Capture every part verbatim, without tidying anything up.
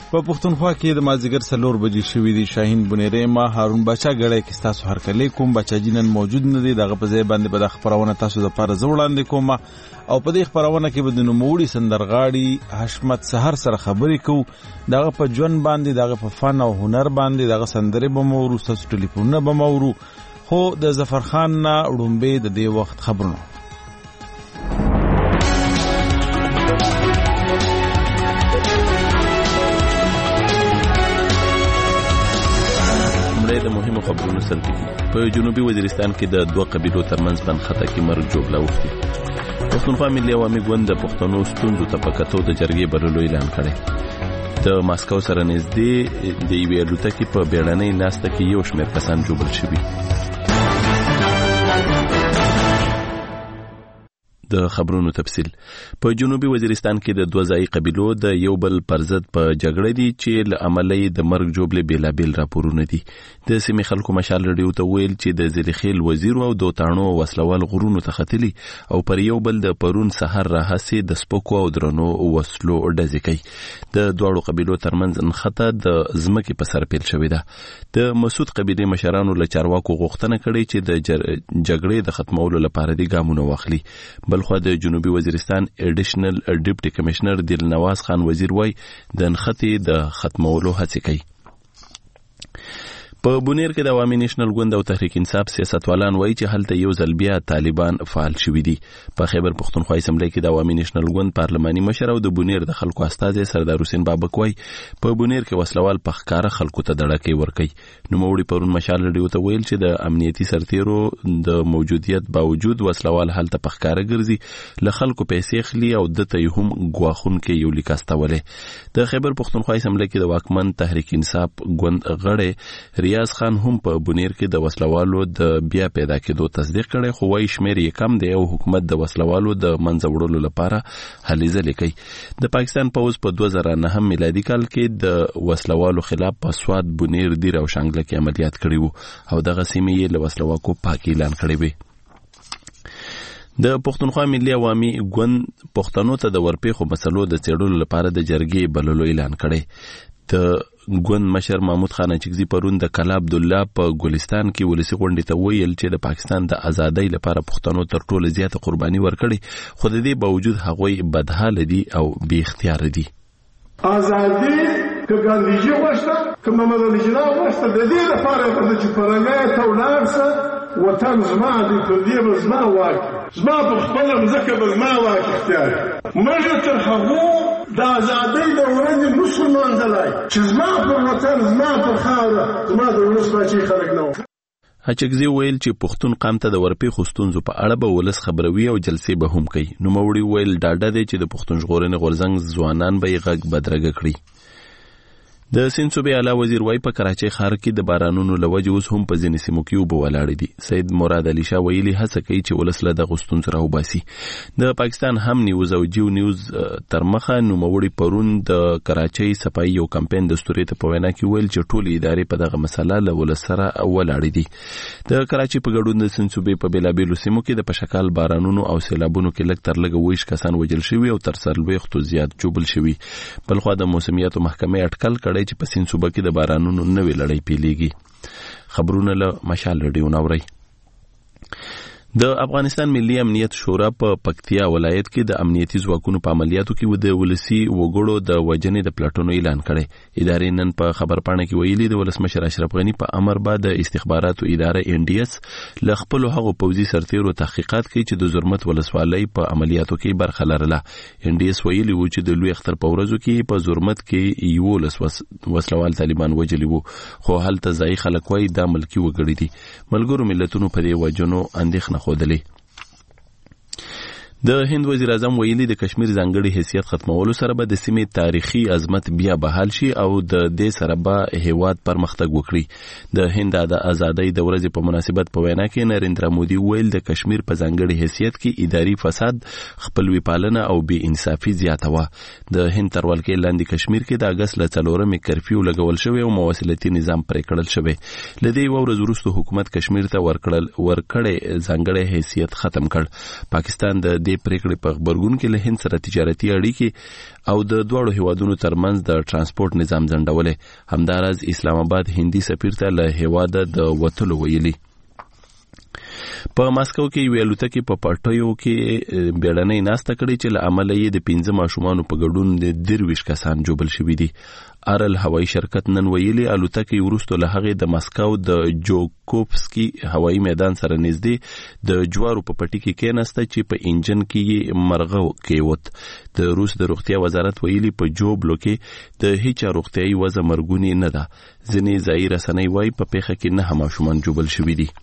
په پښتونخوا کې د مازیګر څلور بجې شوې دي. شاهین بنيري ما هارون بچا غړې کې تاسو هر کله کوم بچا جنن موجود نه دي. دغه په ځای باندې به د خبرونه تاسو د پاره زوړاندې کوم او په دې خبرونه کې به د نوموړي سندرغاړي حشمت سحر سره خبرې کوو. دغه په ژوند باندې، دغه په فن او هنر باندې، دغه سندرې به مو ورو تاسو ټلیفونونه به مو ورو. خو د ظفر خان نه وړومبه د دې وخت خبرونه د مهمو خبرونو سلطنتي په جنوبي وزیرستان کې د دوه قبیلو ترمنځ بنخته کې مرګ جوړه وختي. پښتونخوا ملي عوامي ګوند د پښتنو ستونزو ته په کتو د جرګې بللو اعلان کړی. د ماسکو سره نږدې د یوې الوتکې په بیړنۍ ناسته کې یو شمېر کسان ژوبل شوي. د خبرونو تفصیل په جنوبي وزیرستان کې د دوه ځای قبیلو د یو بل پر ضد په جګړه دي چې له عملي د مرګ جوړې بیلابیل راپورونه دي. د سیمې خلکو مشال رډیو ته ویل چې د زلیخیل وزیر او دوتانو وسلوال غرونو ته ختلي او پر یو بل د پرون سحر راهسي د سپکو او درنو وسلو ډزې کوي. د دوه قبیلو ترمنځ نخته د ځمکې په سر پیل شوې ده. د مسعود قبیلې مشرانو له چارواکو غوښتنه کړې چې د جګړې د ختمولو لپاره د ګامونو واخلي. خو د جنوبي وزیرستان اډیشنل ډیپټي کمشنر دلنواز خان وزیر وای د نختی د ختمولو هڅه کوي. په بونیر کې د عوامي نېشنل ګوند او تحریک انصاف سیاستوالان وایي چې هلته یو ځل بیا طالبان فعال شوي دي. په خیبر پښتونخوا اسمبلی کې د عوامي نېشنل ګوند پارلماني مشر او د بونیر د خلکو استازي سردار حسین بابک وایي په بونیر کې وسلوال په ښکاره خلکو ته دړکې ورکوي. نوموړي پرون مشال رډیو ته ویل چې د امنیتي سرتیرو د موجودیت باوجود وسلوال هلته په ښکاره ګرځي، له خلکو پیسې اخلي او دته یې هم ګواښونکي یو لیک استولې. د خیبر پښتونخوا اسمبلی کې د واکمن تحریک انصاف ګوند غړی ریاض خان هم په بونیر کې د وسلوالو د بیا پیدا کېدو تصدیق کړي، خو وايي شمېر یې کم دی او حکومت د وسلوالو د منځه وړلو لپاره هلې ځلې کوي. د پاکستان پوځ په دوه زره نهم میلادي کال کې د وسلوالو خلاف په سواد، بونیر، دیر او شانګله کې عملیات کړي وو او دغه سیمې یې له وسلواکو پاک اعلان کړي وي. د پښتونخوا ملي عوامي ګوند پښتنو ته د ورپېښو مسلو د څېړلو لپاره د جرګې بللو اعلان کړی. د ګوند مشر محمود خان اچکزي پرون د کلا عبدالله په ګلستان کې ولسی غونډې ته ویل چې د پاکستان د ازادۍ لپاره پښتنو تر ټولو زیاته قرباني ورکړي، خو د دې باوجود هغوی بدحاله دي او بې اختیاره دي. ازادي که ګاندیجي غوښته که محمد علي جناح غوښته د دې لپاره غوښته چې پرنګای ته ولاړ شه، وطن زما دی، پر دې به زما واک، زما په خپله مځکه به زما واک اختیار موږ تر هغو د ازادۍ د ورځې نشو لمانځلی چې زما پر وطن، زما پر خاوره، زما د ولس پاچهي خلک نه وو. اچکزي ویل چې پښتون قام ته د ورپېښو ستونزو په اړه به ولس خبروي او جلسې به هم کوي. نوموړي ویل ډاډه دی چې د پښتون ژغورنې غورځنګ ځوانان به یې غږ بدرګه کړي. د سیند صوبې اعلی وزیر وای په کراچۍ ښار کې د بارانونو له وجې اوس هم په ځینې سیمو کې اوبه ولاړې دي. سید مراد علي شاه ویلي هڅه کوي چې ولس له دغو ستونزو راوباسي. د پاکستان هم نیوز او جیو نیوز تر مخه نوموړي پرون د کراچۍ صفایي یو کمپین د ستوري ته په وینا کې ویل چې ټولې ادارې په دغه مسله له ولس سره ولاړې دي. د کراچۍ په ګډون د سیند صوبې په بېلابېلو سیمو کې د پشکال بارانونو او سیلابونو کې لږ تر لږه ویشت کسان وژل شوي او تر څلوېښتو زیات ژوبل شوي. بلخوا د موسمیاتو محکمې اټکل کړی چې په سیند صوبه کې د بارانونو نوې لړۍ پیلېږي. خبرونه له مشال رډیو ناورئ. د افغانستان ملي امنیت شورا په پکتیا ولایت کې د امنیتي ځواکونو په عملیاتو کې د ولسی وګړو د وژنې د پلاټونو اعلان کړی. ادارې نن په خبرپاڼه کې ویلي د ولسمشر اشرف غني په امر بعد د استخباراتو اداره ان ډي اس له خپلو هغو پوځي سرتیرو تحقیقات کوي چې د زرمت ولسوالۍ په عملیاتو کې برخه لرله. ان ډي اس ویلي و چې د لوی اختر په ورځو کې په زرمت کې یولس وسلوال طالبان وژلي وو، خو هلته ځایي خلک وایي دا ملکي وګړي دي. ملګرو ملتونو په دې وژنو اندېښنه خودلې. د هند وزیر اعظم ویلي د کشمیر ځانګړي حیثیت ختمولو سره به د سیمې تاریخي عظمت بیا بحال شي او د دې سره به هیواد پرمختګ وکړي. د هند د ازادۍ د ورځې په مناسبت په وینا کې نریندرا مودي ویل د کشمیر په ځانګړي حیثیت کې اداري فساد، خپلوي پالنه او بې انصافي زیاته وه. د هند تر ولکې لاندې کشمیر کې د اګست له څلورمې کرفیو لګول شوی او مواصلتي نظام پرې کړل شوی. له دې یوه ورځ وروسته حکومت کشمیر ته ورکړل ورکړی ځانګړی حیثیت ختم کړ. پاکستان د دې پریکړې په خبرګون کې له هند سره تجارتي اړیکې او د دواړو هیوادونو ترمنځ د ترانسپورت نظام ځنډولې. همداراز اسلام آباد هندي سفیر ته له هیواده د وتلو ویلي. په ماسکو کې یو الوتکه په پټیو کې بیړنۍ ناسته کړې چې له عمله یې د پنځه ماشومانو په ګډون د درویش کسان جوبل شوي دي. ارل هوایي شرکت نن ویلي الوتکه وروسته له هغه د ماسکو د جوکوفسکي هوایي میدان سره نږدې د جوارو په پټي کې کېناسته چې په انجن کې مرغه کېوت. د روس د روغتیا وزارت ویلي په جوبلو کې د هیڅ روغتیايي وضع مرګونی نه ده. ځینې ځایي رسنۍ وايي په پیښه کې نه ماشومان جوبل شوي دي.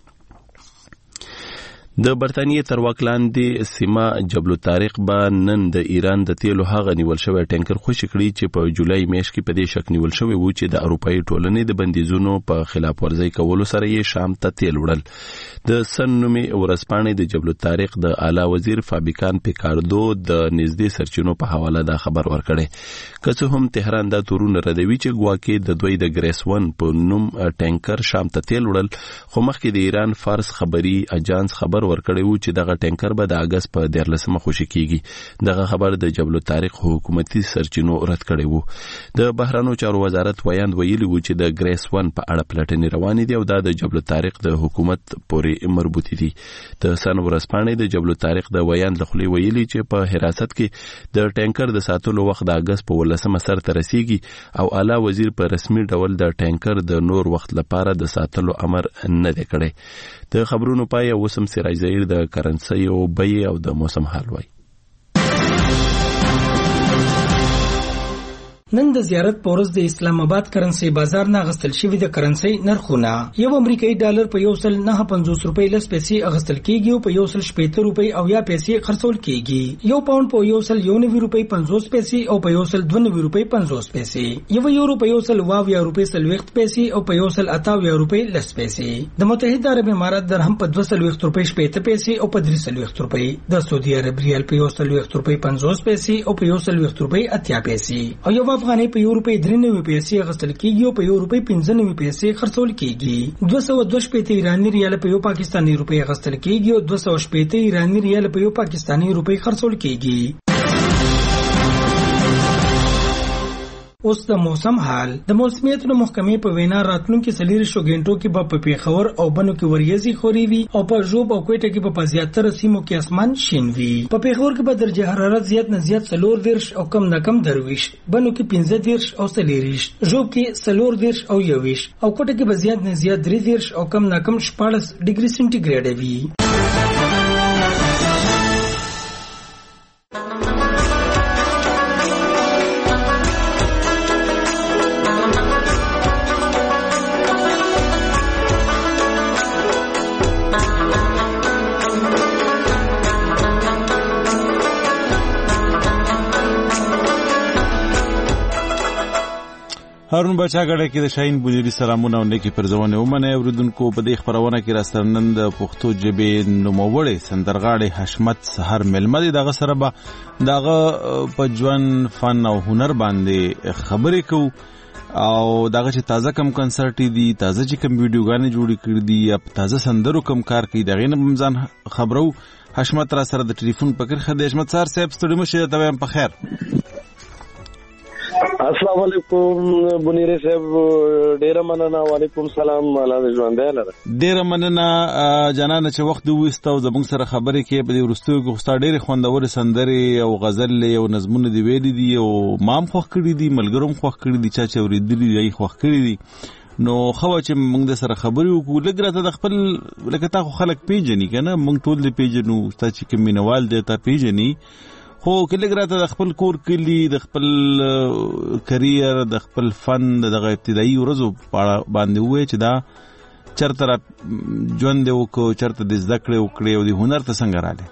د برتانیې تر واک لاندې سیمه جبل الطارق به نن د ایران د تیلو هغه نیول شوی ټانکر خوشی کړی چې په جولای میاشت کې په دې شک نیول شوی و چې د اروپאי ټولنې د بندیزونو په خلاف ورزي کولو سره یې شام ته تیل وړل. د سن نومي ورځپاڼې د جبل الطارق د اعلی وزیر فابیکان پیکاردو د نږدې سرچینو په حواله دا خبر ورکړی. که څه هم تهران دا تورونه ردوي چې ګواکې د دوی د ګریس ون په نوم ټانکر شام ته تیل وړل، خو مخکې د ایران فارس خبري اجانس خبر ورکړی و چې دغه ټانکر به د اگست په دیارلسمه خوشی کیږي. دغه خبر د جبل الطارق حکومتي سرچینو رد کړی وو. د بهرانو چارو وزارت ویاند ویلي وو چې د ګریس ون په اړه پلټنې روانې دي او دا د جبل الطارق د حکومت پورې مربوط دي. د سن ورځپاڼې د جبل الطارق د ویاند لخوا ویلي چې په حراست کې د ټانکر د ساتلو وخت د اگست په ولسمه سر ته رسیږي او اعلی وزیر په رسمي ډول د ټانکر د نور وخت لپاره د ساتلو امر نه دی کړی. د خبرونو پای اوسم سراج زهیر د کرنسي او بیې او د موسم حال وای. نن د زیارت پورز د اسلام آباد کرنسي بازار نه غستل شوی د کرنسي نرخونه یو امریکایي ډالر په یو سل نه پنځوس روپۍ لس پیسې اغستل کیږي او په یو سل شپږ روپۍ او یا پیسې خرڅول کیږي. یو پاوند په یو سل یو نوي روپۍ پنځوس پیسې او په یو سل دوه نوي روپۍ پنځوس پیسې. یو یورو په یو سل واویا روپۍ سلويخت پیسې او په یو سل اتاویا روپۍ لس پیسې. د متحده عرب امارات درهم په دوه سل ویخت روپۍ شپږ پیسې او په درې سل ویخت روپۍ. د سعودي عرب ریال په یو سل ویخت روپۍ پنځوس پیسې او په یو سل ویخت روپۍ اتیا پیسې. او یو افغانۍ په یو روپۍ درې نوي پیسې غستل کیږي او په یو روپۍ پنځه نوي پیسې خرڅول کیږي. دوه سوه دوه شپېته ایراني ریال په یو پاکستاني روپۍ غستل کیږي او دوه سوه شپېته ایراني ریال په یو پاکستاني روپۍ خرڅول کیږي. اوس د موسم حال. د موسمیاتو محکمې په وینا راتلونکي څلور شو غنټو کې به په پیښور او بنو کې وریځي خوري وي او په ژوب او کوټه کې په زیاتره سیمو کې اسمان شین وي. په پیښور کې به درجه حرارت زیات نه زیات څلور دیرش او کم نه کم درویش، بنو کې پنځه دیرش او څلوریش، ژوب کې څلور دیرش او یویش او کوټه کې به زیات نه زیات درې دیرش او کم نه کم شپاړس ډیګري سنټیګریډ وي. هارون بچا غړې کې د شاهین بونیری سلامونه ونکي پرځونه ومنه اوریدونکو په دې خبرونه کې راستنن د پښتو ژبې نوموړی سندرغاړي حشمت سحر ملمدي دغه سره به دغه په ژوند فن او هنر باندې خبرې کو او دغه چې تازه کم کنسرت دي، تازه چې کم ویډیوګانې جوړې کړې دي یا تازه سندرو کم کار کوي دغه نه رمضان خبرو. حشمت را سره د ټلیفون پکې خدای حشمت سار صاحب ستړي مشه ته په خیر. السلام علیکم بنیری صاحب، ډیر مننه. وعلیکم سلام. الله ژوند لره. ډیر مننه جنانه چې وخت وستو زموږ سره خبرې کې په دې ورستو کې خو ډیر خوندور سندري او غزل او نظمونه دی ویلي دي او مام خوښ کړی دي، ملګروم خوښ کړی دي، چا چې اوریدلی دی خوښ کړی دي. نو خو چې موږ د سره خبرې وکړو لګره ته خپل لکه تا خو خلک پیژني کنه، موږ ټول دی پیژنو، تا چې کوم مینوال دی تا پیژني، خو کله د خپل کور کلی د خپل کرییر د خپل فن دغه ابتدایي ورځو باندې وای چې دا چرته ژوند وکړو، چرته د زده کړې وکړې او د هنر ته څنګه رااله؟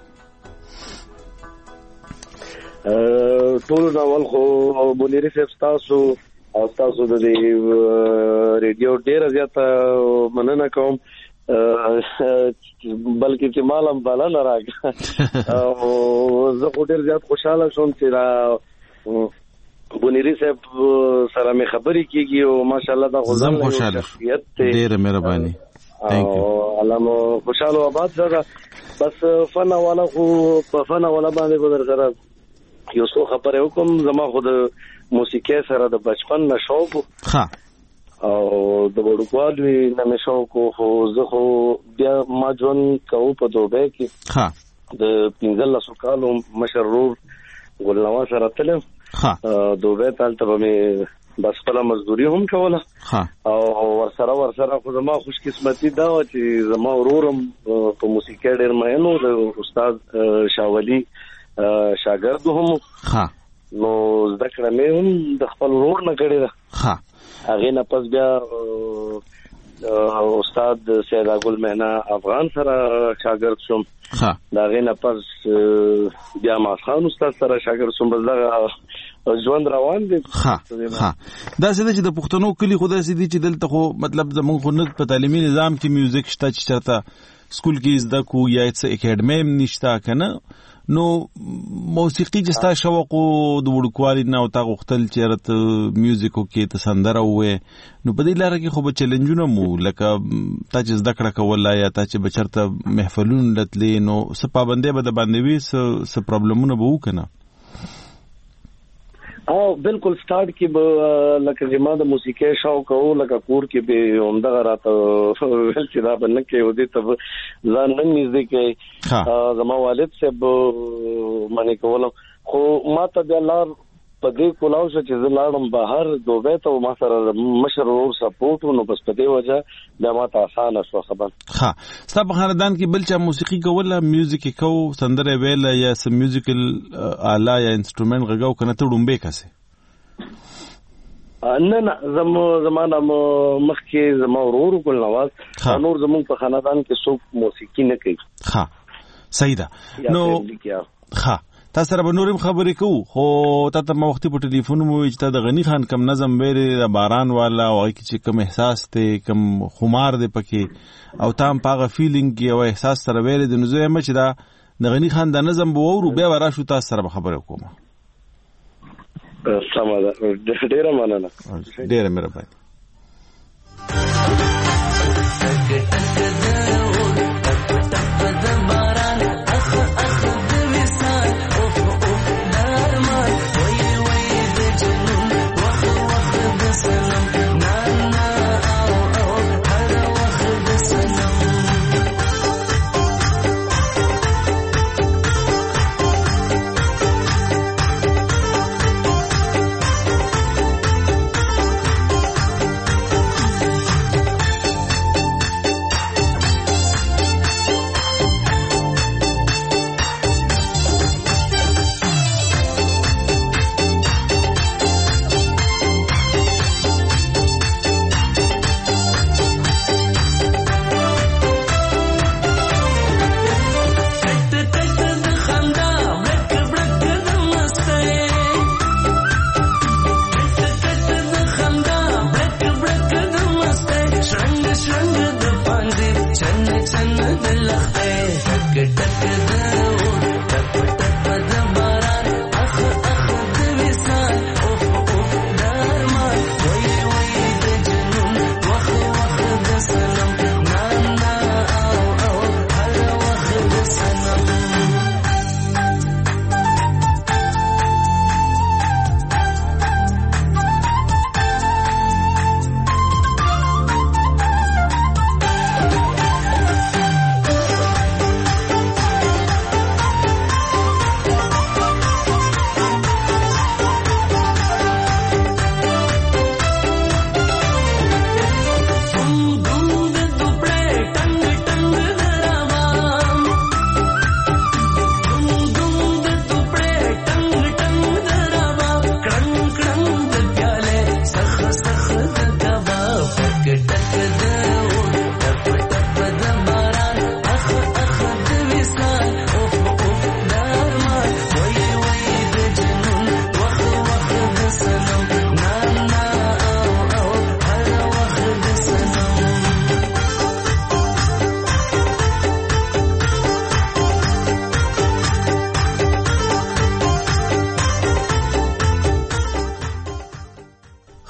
ټول ناول خو بونیری صاحب تاسو او تاسو د ریډیو ډیر زیاته مننه کوم، بلکې چې مالم بالا نه راغی او زه خو ډیر زیات خوشاله شوم چې را بونیری صاحب سره مې خبرې کیږي او ماشاءالله دا غوښتل خوشاله شخصیت ډیر مهرباني. او الله مو خوشاله آباد زړه. بس فن والا خو په فن والا باندې بدر سره یو څه خبره وکم. زما خو د موسیقي سره د بچپن نه شوق ها او د وړوکوالي نه مې شوق خو زه خو بیا ما ژوند کوم په دوبه کې ها د پنځلسو کالو مشرور ګلنوا سره تلم ها دوبه تالته به بس خپل مزدوري هم کوله ها او ورسره ورسره خو زما خوش قسمتي دا و چې زما ورورم په موسیقي ډېر مینو د استاد شاولي شاګرد هم ها نو زده کړه مې هم د خپل ورور نه کړې ده ها هغه نه پس بیا استاد سید اګل مهنا افغان سره شاګرد شوم ها دا غي نه پس بیا ما خان استاد سره شاګرد شوم. بس دا ژوند روان دي. ها ها دا څه چې د پښتنو کلی خدای سي دي چې دلته خو مطلب زموږ خو نه په تعلیمي نظام کې میوزیک شته چې چرته سکول کې زده کو یا څه اکیډمي نشته کنه نو موسیقي جستا شوق د وړکوالي نه او تا غختل چې رات میوزیکو کې ته سندره وې نو په دې لار کې خو به چیلنجونه مو لکه تا چې زده کړه کوله یا تا چې بچرته محفلون لتلې نو څه پابندۍ به د باندې وي څه څه پرابلمونه به وکنه. او بالکل سٹارټ کې به لکه زما د موسیقي شوق او لکه کور کې به عمده راته ول چې دا بنه کې ودی ته ځان نه نږدې کې زما والد صاحب باندې کولم خو ما ته د لار په دې کولاو چې زه لاړم بهر دوبه ته ما سره مشر ور سپورټ نو بس په دې وجه دا ما ته آسان شو خبر. ها ستا په خاندان کې بل چا موسیقي کوله میوزیک کو سندره ویل یا سم میوزیکل آله یا انسټرومنت غږاو کنه ته ډومبه کسه نه نه زمو زمانه مخکې زمو ورور کول نواز نور زمو په خاندان کې څوک موسیقي نه کوي. ها صحیح ده. نو ها تاسو سره به نورم خبرې کوو خو تاسو ما وختي په ټلیفون مو چې تا د غنی خان کم نظم ویلې د باران والا او چې کم احساس ته کم خمار دی پکې او تام پاغه فیلینګ کې او احساس سره ویلې د نزوې مچ دا د غنی خان د نظم به ورو بیا ورا شو تاسو سره خبرې کوم. سمه ده ډیره مننه ډیره مهرباني.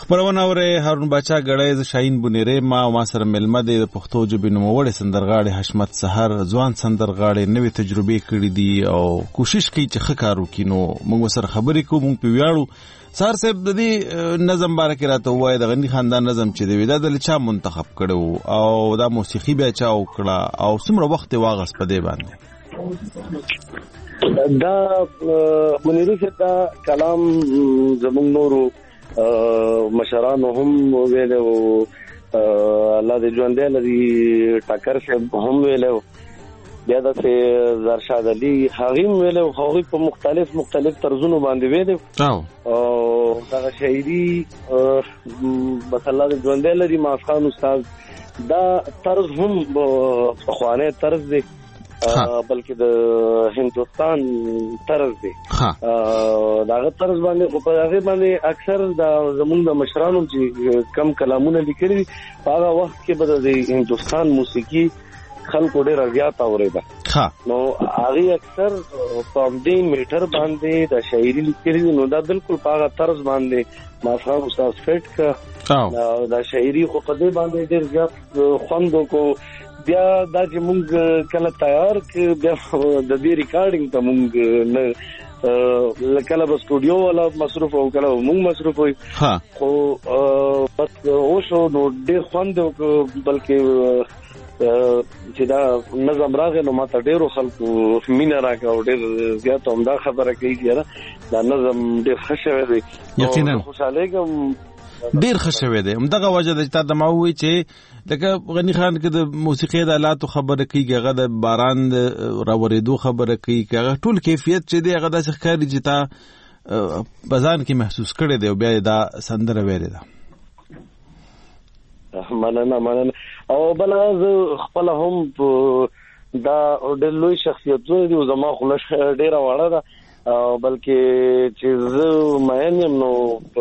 خبرونه اورئ. هارون باچا غړی ز شاهین بنيري ما ما سره ملمه د پښتو ژبې نوموړی سندرغاړي حشمت سحر ځوان سندرغاړي نوې تجربې کړې دي او کوشش کوي چې ښه کار وکړي. نو موږ سره خبرې کوو، موږ په ویاړو. سار صاحب د دې نظم باره کې راته وایي د غني خاندان نظم چې دی دا د چا منتخب کړو او دا موسیقي بیا چا وکړه او څومره وخت واغس په دې باندې؟ دا منیري چې دا کلام زموږ نورو مشرانو هم ویلو، الله دې ژوند لري، ټاکر صاحب هم ویلو، بیا د زرشاد علي هغه ویلو، هغه په مختلف مختلف طرزونو باندې ویلو او دا شاعري بس الله دې ژوند لري مافخان استاد دا طرز هم خوانه طرز دی بلکې د هندوستان طرز دی. داغه طرز باندې په هغه باندې اکثر د زمونږ د مشرانو چې کم کلامونه لیکلي هغه وخت کې به د هندوستان موسیقي خلکو ډېر زیات اوریدا. نو هغه اکثر په دې میټر باندې د شاعري لیکلي نو دا بالکل په هغه طرز باندې مافخان استاد فټ کا دا شاعري خو په دې باندې ډېر زیات خوندو کو. بیا دا چې مونږ کله تیار ک بیا د دې ریکارډینګ ته مونږ نه کله به سټوډیو والا مصروف او کله مونږ مصروف وي خو بس اوسو نو ډېر خوند بلکې چې دا نظم راغی نو ماته ډېرو خلکو مینه راکړه او ډېر زیات همدا خبره کوي چې دا نظم ډېر ښه شوی دی. یقینا خوشاله کوم ډیر ښه شوی دی. همدغه وجه د تا د ما وی چې لکه غنی خان کې د موسیقي د آلاتو خبره کوي، هغه د باران راورېدو خبره کوي، هغه ټول کیفیت چې دی هغه داسې ښکاري چې تا بزان کې محسوس کړی دی او بیا دا سندره ویلې ده. مننه مننه. او بل زه خپل هم دا ډېر لوی شخصیتونه دي زما خو ډېره وړه ده بلکې چې زه مین یم نو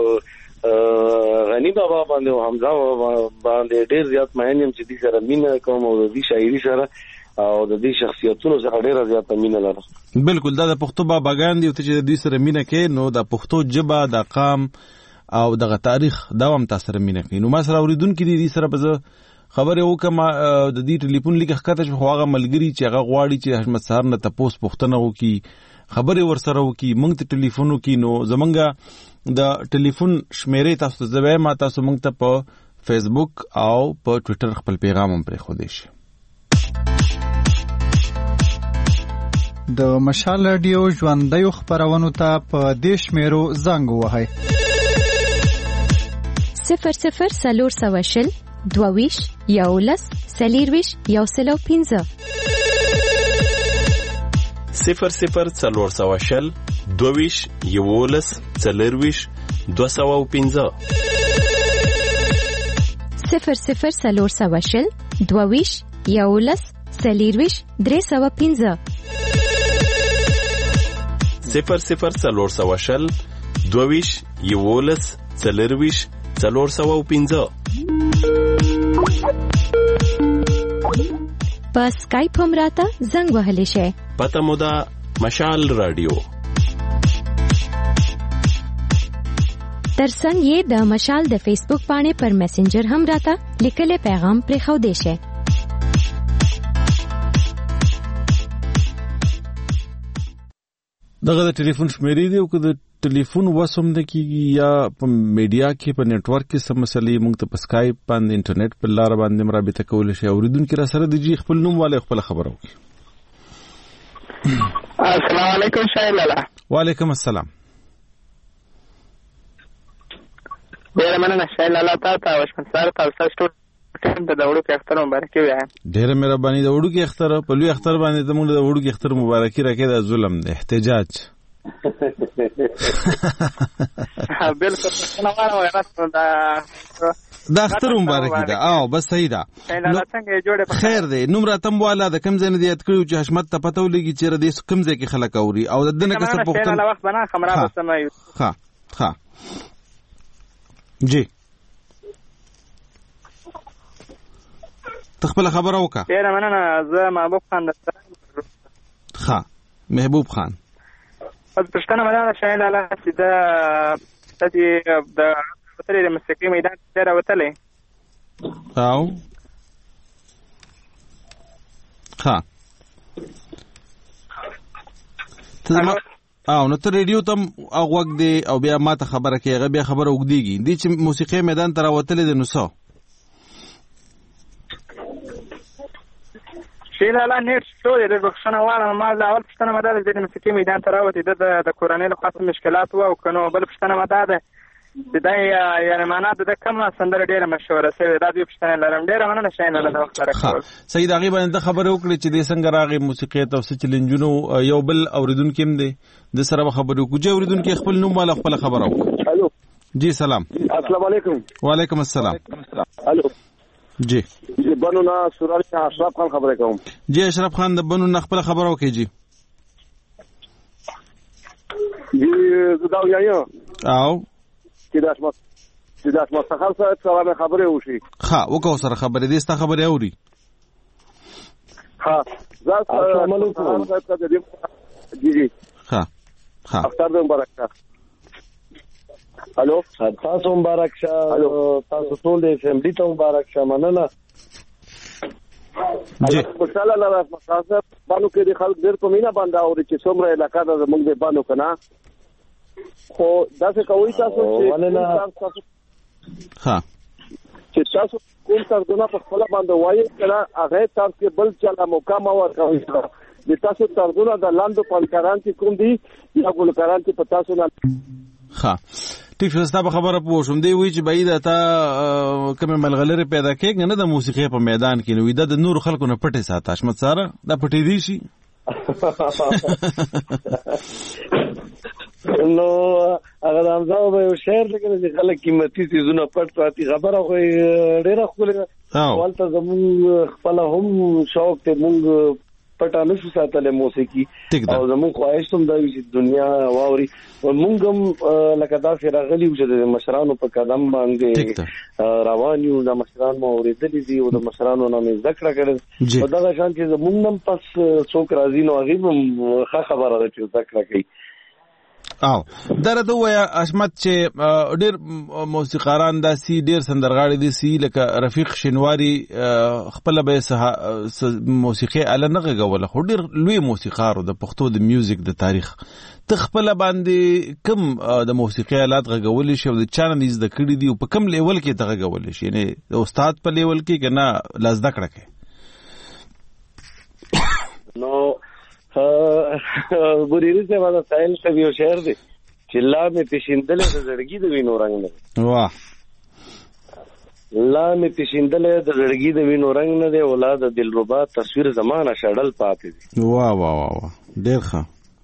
غنی بابا باندې او حمزه باندې ډېر زیات مین یم چې دې سره مینه کوم او د دې شاعري سره او د دې شخصیتونو سره ډېر زیات مینه لرم. بالکل دا د پښتو باباګان دي چې د دې سره مینه کوي نو د پښتو ژبه د قام او دغه تاریخ دا هم تاسو سره مینه کوي. نو ما سره اوریدونکو دي سره به خبره وکم د دې ټلیفون لیک ښکته چې هغه ملګری چې هغه غواړي چې حشمت سحر نه تاسو پوښتنه وکي خبره ورسره وکي مونږ ته ټلیفون وکي. نو زمونږه د ټلیفون شمیرې تاسو ته زوی ما تاسو مونږ ته په فیسبوک او په ټوئیټر خپل پیغام هم پرې خو دې شي. د مشال رادیو ژوندۍ خبرونو ته په دې شمیرو زنګ ووهئ صفر صفر څلور سوه شل دوه ویشت یولس څلېرویشت یو سل او پنځه صفر صفر څلور سوه شل دوه ویشت یولس څلېرویشت دوه سوه او پنځه صفر صفر څلور سوه شل دوه ویشت یولس څلېرویشت درې سوه پنځه صفر صفر څلور سوه شل دوه ویشت یولس څلېرویشت څلور سوه او پنځه په سکایپ هم راته زنګ وهلی شئ. پته مو ده مشال رادیو. ترڅنګ یې د مشال د فیسبوک باندې پر میسنجر هم راته لیکلی پیغام پرېښودی شئ. دغه د ټلیفون شمیرې دی او که د ټلیفون وسوم د کیږي یا په میډیا کې په نیټورک کې سم مسلې موږ ته په سکایپ باندې انټرنیټ په لار باندې مرابطه کول شي. اوریدونکو را سره د جی خپل نوم والے خپل خبرو. السلام علیکم شایل الله. وعلیکم السلام. ډیر مننه شایل الله تاسو او شمن سره تاسو ټول د وړو کې اختر مبارکي وایم. ډیر مهرباني. د وړو کې اختر په لوی اختر باندې ته موږ د وړو کې اختر مبارکي راکې د ظلم د احتجاج بالکل نه وایي دا دا اختر مبارکي ده او بس صحیح ده. خیر دی. نوم راتم والا د کم ځای نه دی یاد کړو چې حشمت ته پته ولګي چې د کم ځای کې خلک اوري او د دنه کې څه پوښتنه وخت بنا خمره بسمایو. ها ها جی تخپل خبره وکړه. ډیر مننه. زه محبوب خان درته. ها محبوب خان پس پښتنه مله شایل الله چې دا چې د وتلې د موسیقي میدان ته راوتلې او ها ته او نو ته ریډیو تم اوغوګ دی او بیا ماته خبره کوي هغه بیا خبره وګديږي دي چې موسیقي میدان ته راوتلې د نوسو شي لاله نیټ شوې د بخښنه واله ما د اول پښتنه مدار د موسیقي میدان ته راوتی د د کورنۍ له خاصه مشکلات و او کنو بل پښتنه مدار د دای یعنی معنا د کوم سندره ډیره مشهوره سوي د دې پښتنه لرم ډیره مننه شاین له وخت راکول سید هغه باندې خبره وکړي چې د څنګه راغی موسیقي ته څه چیلنجونو یو بل اوریدونکو هم دی د سره خبرو کوجه اوریدونکو خپل نوم والا خپل خبرو الو جی سلام السلام علیکم وعلیکم السلام الو جی بنو نا سورال اشرف خان خبره کوم جی اشرف خان د بنو نا خپل خبرو کوي جی جی زداو یایا او چې داس ما چې داس ما څخه سره خبره وشي ها وکاو سره خبره دې ستا خبره اوري ها زات عملو جی جی ها ها اختر دې مبارک شه الو تاسو مبارک شه تاسو ټول دې فیملی ته مبارک شه مننه جی په شاله لاره تاسو باندې کې د خلک ډېر په مینا باندې اوري چې څومره علاقہ د موږ د باندې کنه خو دا څه کوي تاسو چې ها چې تاسو کوم ترجمه په خپل باندې وایي کله هغه تاسو کې بل چا مقام ورکوي د تاسو ترجمه د لاندو پلکاران چې کوم دي یا ګلکاران چې په تاسو نه ها ټیک شستا په خبره پوه شوم دی وی چې بعید تا کوم ملغلره پیدا کېږي نه د موسیقي په میدان کې نو د نور خلکو نه پټه ساته حشمت سره دا پټې دی شي نو هغه د امزاو به یو شعر لیکل چې خلک قیمتي څیزونه پټ ساتي خبره خو ډېره ښکلې ده ولته زموږ خپل هم شوق ته موږ پټه نشو ساتلی موسیقي او زموږ خواهش هم دا وي چې دنیا واوري موږ هم لکه داسې راغلي وو چې د مشرانو په قدم باندې روان یو د مشرانو مو اورېدلي دي او د مشرانو نه مې زده کړه کړې په دغه شان چې زموږ هم پس څوک راځي نو هغې هم ښه خبره ده چې زده کړه کوي او درته ویا حشمت چې ډېر موسیقاران داسي ډېر سندرغاړي دي سي لکه رفیق شینواری خپل به موسیقي اله نه غوړل خو ډېر لوی موسیقار د پښتو د میوزیک د تاریخ ته خپل باندې کم د موسیقي آلات غوړل شي او د چانل د کړي دي او په کم لیول کې ته غوړل شي یعنی د استاد په لیول کې کنه لازده کړه کې نو بوریری سے والا سائل سے بھی شعر دی چلا میں پشندلے د زړګي د وینو رنگ نه واه لا میں پشندلے د زړګي د وینو رنگ نه دی اولاد دلربا تصویر زمانہ شړل پاتې دي واه واه واه ډیر ښه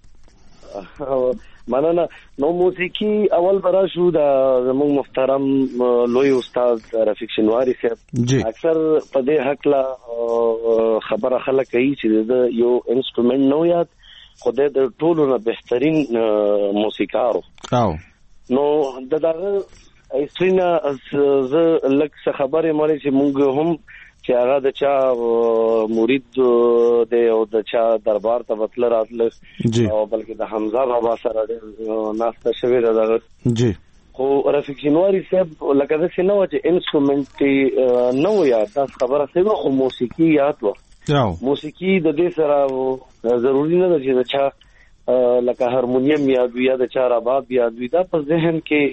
مننه نو موسیقي اول برا شو د زموږ محترم لوی استاد رفیق شینواری صاحب اکثر په دې حق لا خبره خلک کوي چې د یو انسټرومنت نو یاد خدای د ټولو نه بهترین موسیقارو او نو دغه ایسترینا ز لک څه خبره مړي چې مونږ هم چې هغه د چا مرید دی او د چا دربار ته وتل راتل او بلکې د حمزه بابا سره ناشته شوی دغه جی خو رفیق شینواری صاحب لکه د سينو چې انسټرومنت نو یاد دا خبره سره خو موسیقي یاد و موسیقي د دې سره ضروری نه ده چې د چا لکه هارمونیم یاد وي یا د چا رباب یاد وي دا په ذهن کې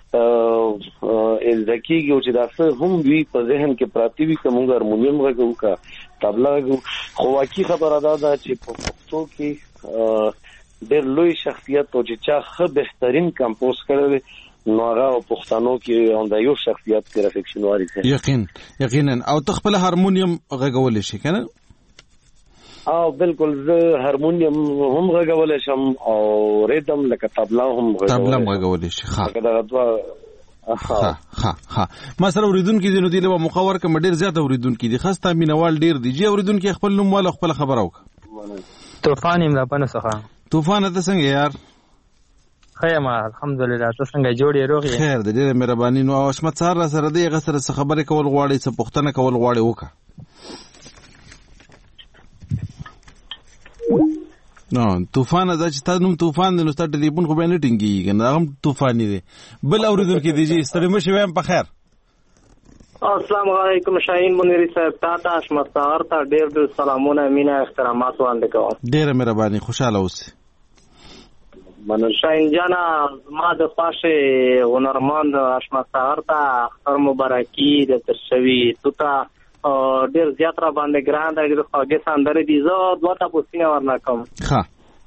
ځکیږي چې دا څه هم وي په ذهن کې پراتی وي کوم هارمونیم غږو کا طبلا غږو خو واقعي خبره ده چې په پښتو کې ډېر لوی شخصیت او چې چا ښه بهترین کمپوز کړی نو هغه پښتنو کې هم د یو شخصیت کې رفیق شینواری دی یقین یقینا او تخپل هارمونیم غږول شي کنه او بالکل زه هارمونیم هم غږول شم او ریدم لکه طبلا هم غږول طبلا غږول شي ها دا غوا ها ها ها ما سره اوریدونکو دي نو دی له مخاور کوم ډیر زیات اوریدونکو دي خاصه مینوال ډیر دي جی اوریدونکو خپل نوم والا خپل خبر اوک طوفان املا پنه څخه طوفان ته څنګه یار خیر ما الحمدلله تاسو څنګه جوړی روغی خیر د ډیره مهرباني نو حشمت سره سره دی غسر خبره کول غواړي څه پښتنه کول غواړي وکړه نو طوفان دا چې تاسو نوم طوفان د نو ستاسو ټلیفون خو به نه ټینګي کنه هغه طوفاني دی. بل اوریدونکو دی چې ستړي مشي وایم په خیر. السلام علیکم شاهین منیری صاحب، تاسو حشمت سهار ته ډېر ډېر سلامونه مینا احترامات وړاندې کوم. ډېر مهرباني، خوشاله اوسئ. منو شاهین جانا ما د پاشه هنرمند حشمت سهار ته اختر مبارکي د ترشوي توتا ډېر زیات را باندې ګران دی، د خوږه سندره دي. زه دوه تاسو سینه ورنه کوم. ها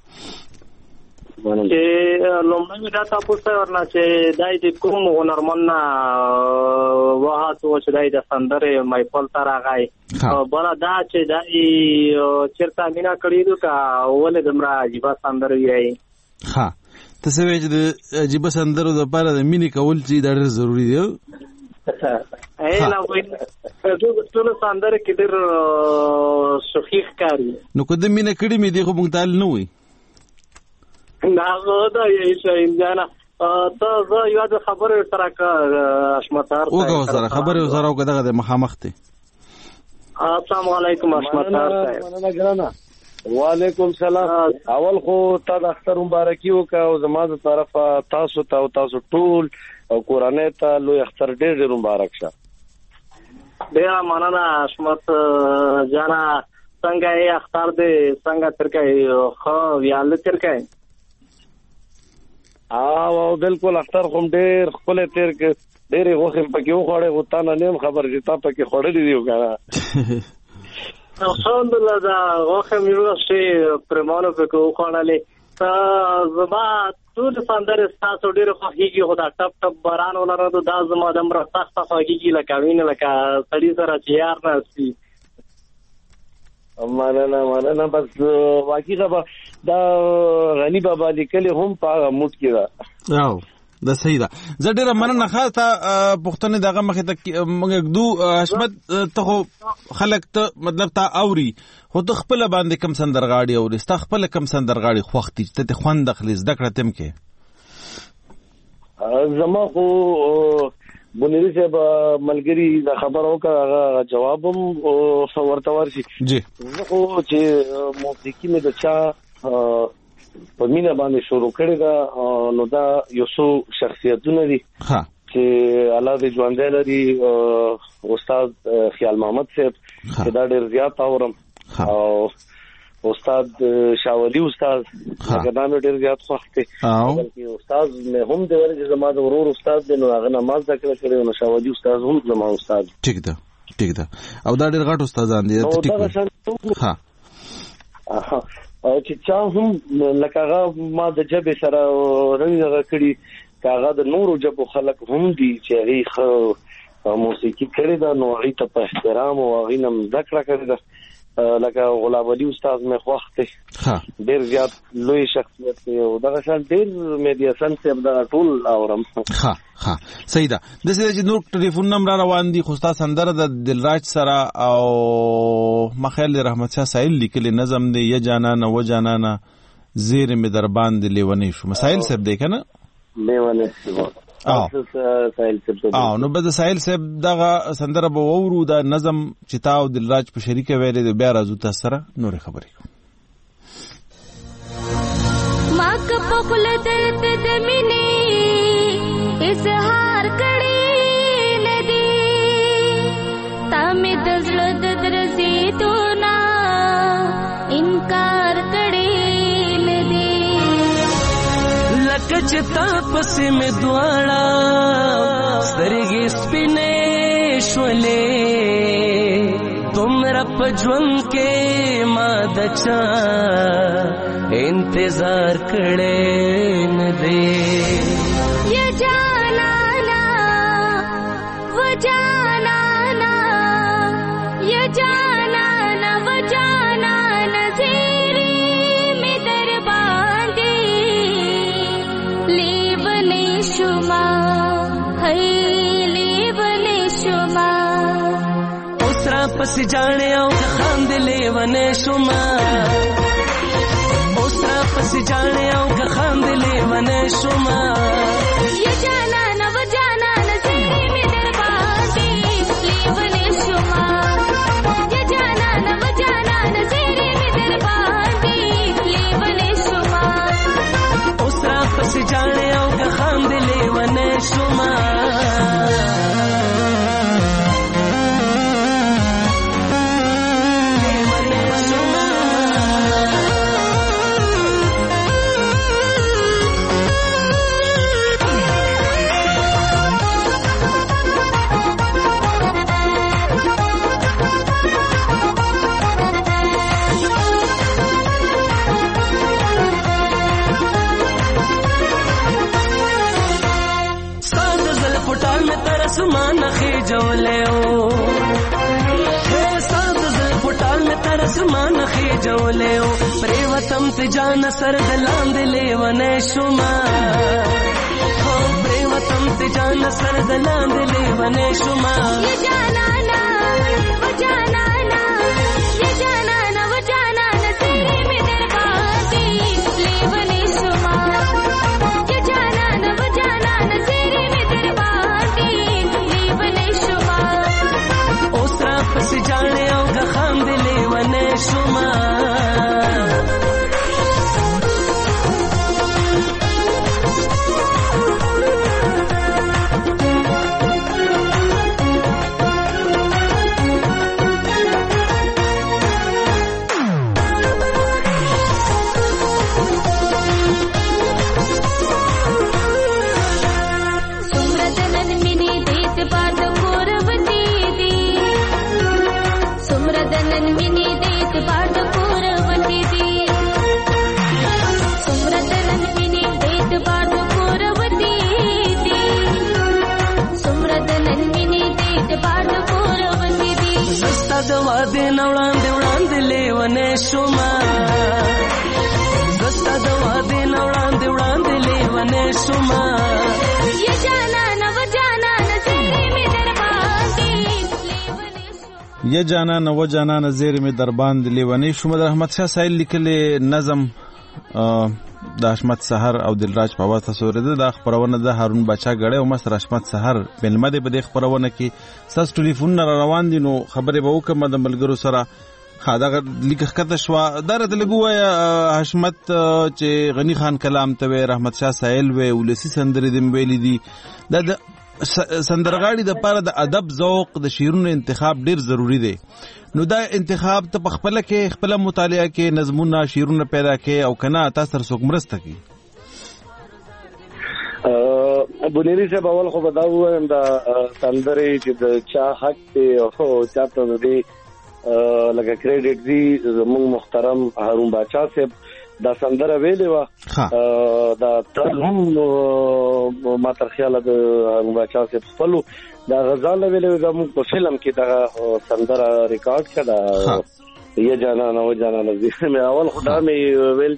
چې لومړی دا تاسو ته ورنه چې دای د کوم هنرمند واه تو چې دای د سندره مایپل تر راغی بل دا چې دای چیرته مینا کړی دو کا ولې دمرا عجیب سندره ویای. ها تاسو وایئ چې د عجیب سندره د لپاره د مینې کول چې دا ډېر ضروری دی. اې نه وایي ټول ټول سندره کې ډېر شخیخ کاری نو کو د مینې کړي مې دی خو مونږ تعال نه وي ناغه دا یې شاین جانا ته زه یو د خبره سره کا حشمتار او کو سره خبره سره او کده د مخامخ ته. السلام علیکم حشمتار صاحب. مننه ګرانه. وعلیکم سلام. اول خو تا د اختر مبارکي وکاو زما د طرفه تاسو ته او تاسو ټول او قرانه ته لوی اختر ډېر ډېر مبارک شه. ډېر مننه حشمت جانا. څنګه یې اختر دې څنګه ترکه خو ویاله ترکه او بالکل اختر کوم ډېر خپل تیر کې ډېر غوښه پکې وخوړې او تا نه نیم خبر چې تا پکې خوړلې دی وکړه. الحمدلله دا غوښه مې ورسې پرمانو پکې وخوړلې ته زما ټول سندره تاسو ډېر خوږیږي خو دا ټپ ټپ باران ولرو دا زما د مر سخت خوږیږي لکه وینه لکه سړی سره چې یار نه سي. مننه مننه. بس واقعي خبر دا غنی بابا لیکلي هم په موټ کې دا او دا صحیح ده. زه ډېر مننه خاطه پښتنه دغه مخه ته موږ دو حشمت ته خو خلک ته مطلب تا اوري خو ته خپل باندې کم سندرغاړي او رستا خپل کم سندرغاړي خوختي ته خوند دخلیز دکړه تم کې زما خو بنيري صاحب ملګری دا خبر وکړه جوابم ورته ورشي جی. زه خو چې موسیقي مې د چا په مینا باندې شروع کړی دا نو دا یو څو شخصیتونه دي چې الله دې ژوند لري. استاد خیال محمد صاحب چې دا ډېر زیات اورم او استاد شاولی استاد هغه نام ډېر زیات خوښ دی. بلکې استاد مې هم د ورځې زما د ورور استاد دی نو هغه نماز ذکر کړی نو شاولی استاد هم زما استاد. ٹھیک ده ٹھیک ده. او دا ډېر غټ استادان دي. ها او چې چا هم لکه هغه ما د جبې سره رنګ کړي هغه د نورو جبو خلک هم دي چې هغه موسیقي کړی دا نو هغه ته په احترام او هغه نم ذکر کړی دا لکه غلام علي استاد مې خوښ دی ډېر زیات لوی شخصیت دی او دغه شان ډېر میډیا سن صاحب دا ټول اورم. ها ها صحیح ده. د سې چې نور ټلیفون نمبر روان دي خو تاسو سندره د دلراج سره او مخیل رحمت شاه سایل لیکلي نظم دی یا جانانه و جانانه زیر می در باندې لیونی شو مسائل صاحب دی کنه لیونی شو او او نو بده سایل صاحب دغه سندره به وورو دا نظم چې تاو دلراج په شریکه ویلې د بیا راځو تاسو سره نور خبرې کوم. ما کپ خپل درد د مینې اظهار کړی ندی تا مې د زړه د درزیدو نه انکار کړی کچتا پسې مې دواړه سترګې سپینې شولې تمرا په ژوند کې ما د چا انتظار کړې نه دی. یا جانانا و جانانا یا جانانا و جانانا زیری می در باندې لیونی شما هی لیونی شما اوس را پسې جاړې او خاند لیونی شما اوس را پسې جاړې او خاند لیونی شما یا جانانا و جانانا زیری می در باندې لیونی شما یا جانانا و جانانا زیری می در باندې لیونی اسمان خېجولې او پرې وطن ته جان سر دلاندې لیونه شوما او پرې وطن ته جان سر دلاندې لیونه شوما ये जाना ना वो जाना ना ये जाना ना वो जाना ना तेरे में दरबादी लेवने शुमा ये जाना ना वो जाना ना तेरे में दरबादी लेवने शुमा ओसरा पस जाने او गखाम दे लेवने शुमा दवा दे नवड़ांदे उड़ांदे लेवने शुमा दस्ता दवा दे नवड़ांदे उड़ांदे लेवने शुमा ये जाना न वो जाना न तेरे में दरबादी ये जाना न वो जाना न जेर में दरबान लेवने शुमा در احمد شاه سایل لیکلي نظم د حشمت سحر او دلراج په واسطه سورده د خبرونه د هارون بچا غړې او مستر حشمت سحر بلمه د بده خبرونه کې ساس ټلیفون را روان دي نو خبره به وکم د ملګرو سره خاطر لیک کته شو درته لګوي حشمت چې غنی خان کلام ته رحمت شاه سایل و ولسی سندري دم ویلي دي د سندرغاړي د پاره د ادب ذوق د شیرونو انتخاب ډیر ضروری دی نو دا انتخاب ته خپل کې خپل مطالعه کې نظمونه شیرونه پیدا کې او کنه تاسو سره څوک مرسته کی ابو نیری صاحب اول خو بداو هم دا سندري چې د چا حق ته او چاته دی لکه کریډټ دی زموږ محترم هارون بچا صاحب دا سندره ویلې و دا ترهم ما تر خیال د هارون بچا صاحب خپل دا غزال ویلې و په فلم کې دا سندره ریکارډ کړه یہ جانا نو جانا نزدیک مې اول خدا مې ویل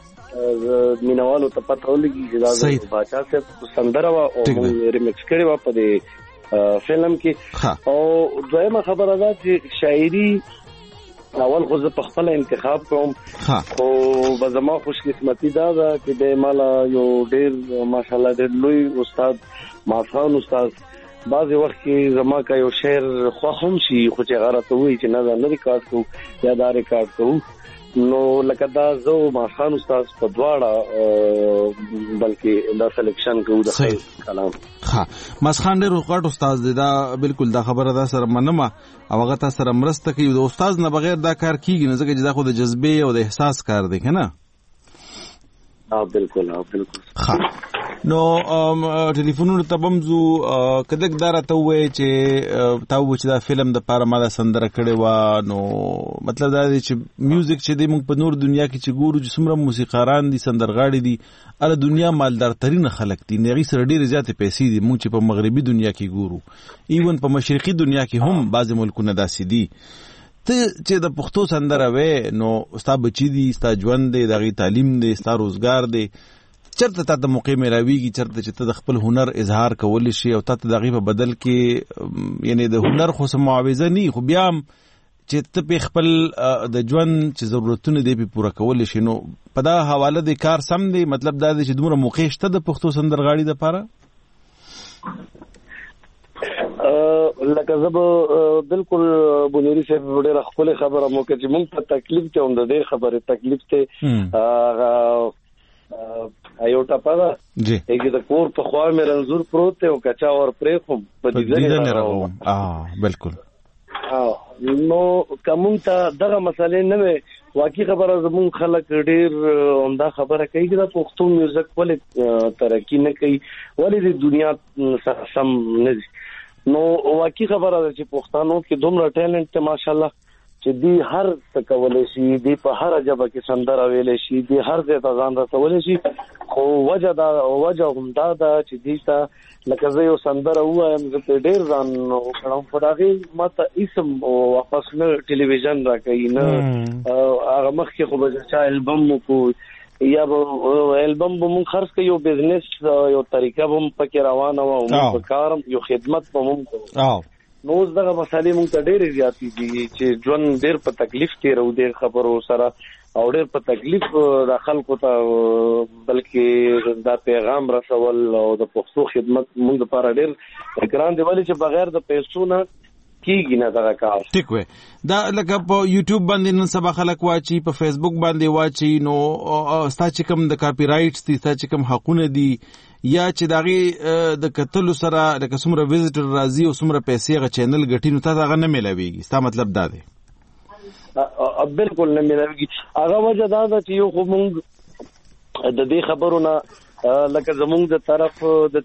چې مینوالو ته پته ولګي چې دا بچا صاحب سندره وا او ریمیکس کړي وا په دې فلم کې او دویمه خبره ده چې شاعري اول خو زه په خپل انتخاب کوم خو به زما خوش قسمتي دا ده چې د مالا یو ډېر ماشاءالله ډېر لوی استاد مافخان استاد بعضې وخت کې زما که یو شعر خوښ هم شي خو چې هغه راته وایي چې نه دا نه ریکارډ کوو یا دا ریکارډ کوو نو لکه دا زه مافخان استاد په دواړه بلکې دا سلیکشن کوو د خیر کلام ها مسخان ډېر غټ استاد دی دا بالکل دا خبره دا سره منمه او هغه تاسو سره مرسته کوي د استاد نه بغیر دا کار کیږي نه ځکه چې دا خو د جذبې او د احساس کار دی کنه ها بالکل ها بالکل ها نو ټلیفونونو ته بمزو کدک دارا ته وای چې تاسو چې دا فلم د پاره ما دا سندره کړې و نو مطلب دا دی چې میوزیک چې د موږ په نور دنیا کې چې ګورو چې څومره موسیقاران دي سندرغاړي دي اره دنیا مالدار ترين خلک دي نغي سره ډېر زیاتې پیسې دي موږ چې په مغربي دنیا کې ګورو ایون په مشرقي دنیا کې هم بعض ملکونه داسې دي ته چې د پښتو سندره وې نو ستا بچی دي ستا ژوند دی دغه تعلیم دی ستا روزګار دی چرته ته د موقع ملاویږي چرته چې ته د خپل هنر اظهار کول شي او ته دغه په بدل کې یعنی د هنر خو سم معاوضه نه خو بیا چې ته په خپل د ژوند چې ضرورتونه دی په پوره کول شي نو په دا حواله د کار سم دی مطلب دا دی چې دومره موقع شته د پښتو سندرغاړي د پاره لکه زب بالکل بنيري صاحب ډېر خپل خبره مو کې چې موږ په تکلیف ته هم د دې خبره تکلیف ته ایو ټاپا جی هغه د کور په خوا مې رنزور پروت ته او کچا اور پرې خو په دې نه راغو اه بالکل اه نو کوم ته دغه مسالې نه وي واقعي خبره زمون خلک ډېر عمده خبره کوي چې د پښتو میوزیک ولې ترقی نه کوي ولې د دنیا سره سم نه نو واقعي خبره ده چې پښتانو کې دومره ټیلنټ ته ماشاءالله چې دی هر څه کولای شي، دی په هر ژبه کې سندره ویلی شي، دی هر ځای ته ځان رسولی شي، خو وجه دا وجه همدا ده چې دی ته لکه زه یو سندره ووایم زه پرې ډېر ځان وکړم، خو د هغې ما ته هېڅ واپس نه ټلویزیون را کوي، نه هغه مخکې خو به چا البم وکړو یا به البم به مونږ خرڅ کړو، یو بزنس یو طریقه به مونږ پکې روانه وه، مونږ په کار یو خدمت به مونږ کوو. نو اوس دغه مسالې مونږ ته ډېرې زیاتې دي چې ژوند ډېر په تکلیف تېرو ډېر خبرو سره او ډېر په تکلیف د خلکو ته، بلکې دا پیغام رسول او د پښتو خدمت مونږ لپاره ډېر ګران دی، ولې چې بغیر د پیسو نه کیږي نه دغه کار. ټیک وی دا لکه په یوټیوب باندې نن سبا خلک واچي، په فیسبوک باندې واچي، نو ستا چې کوم د کاپی رایټس دي، ستا چې کوم حقونه دي، یا چې دغه د کتلو سره لکه څومره ویزټر راځي او څومره پیسې هغه چینل ګټي، نو تا هغه نه میلاویږي. ستا مطلب دا دی؟ بالکل نه میلاویږي. هغه وجه دا ده چې یو خو مونږ د دې خبرو نه لکه زمونږ د طرف د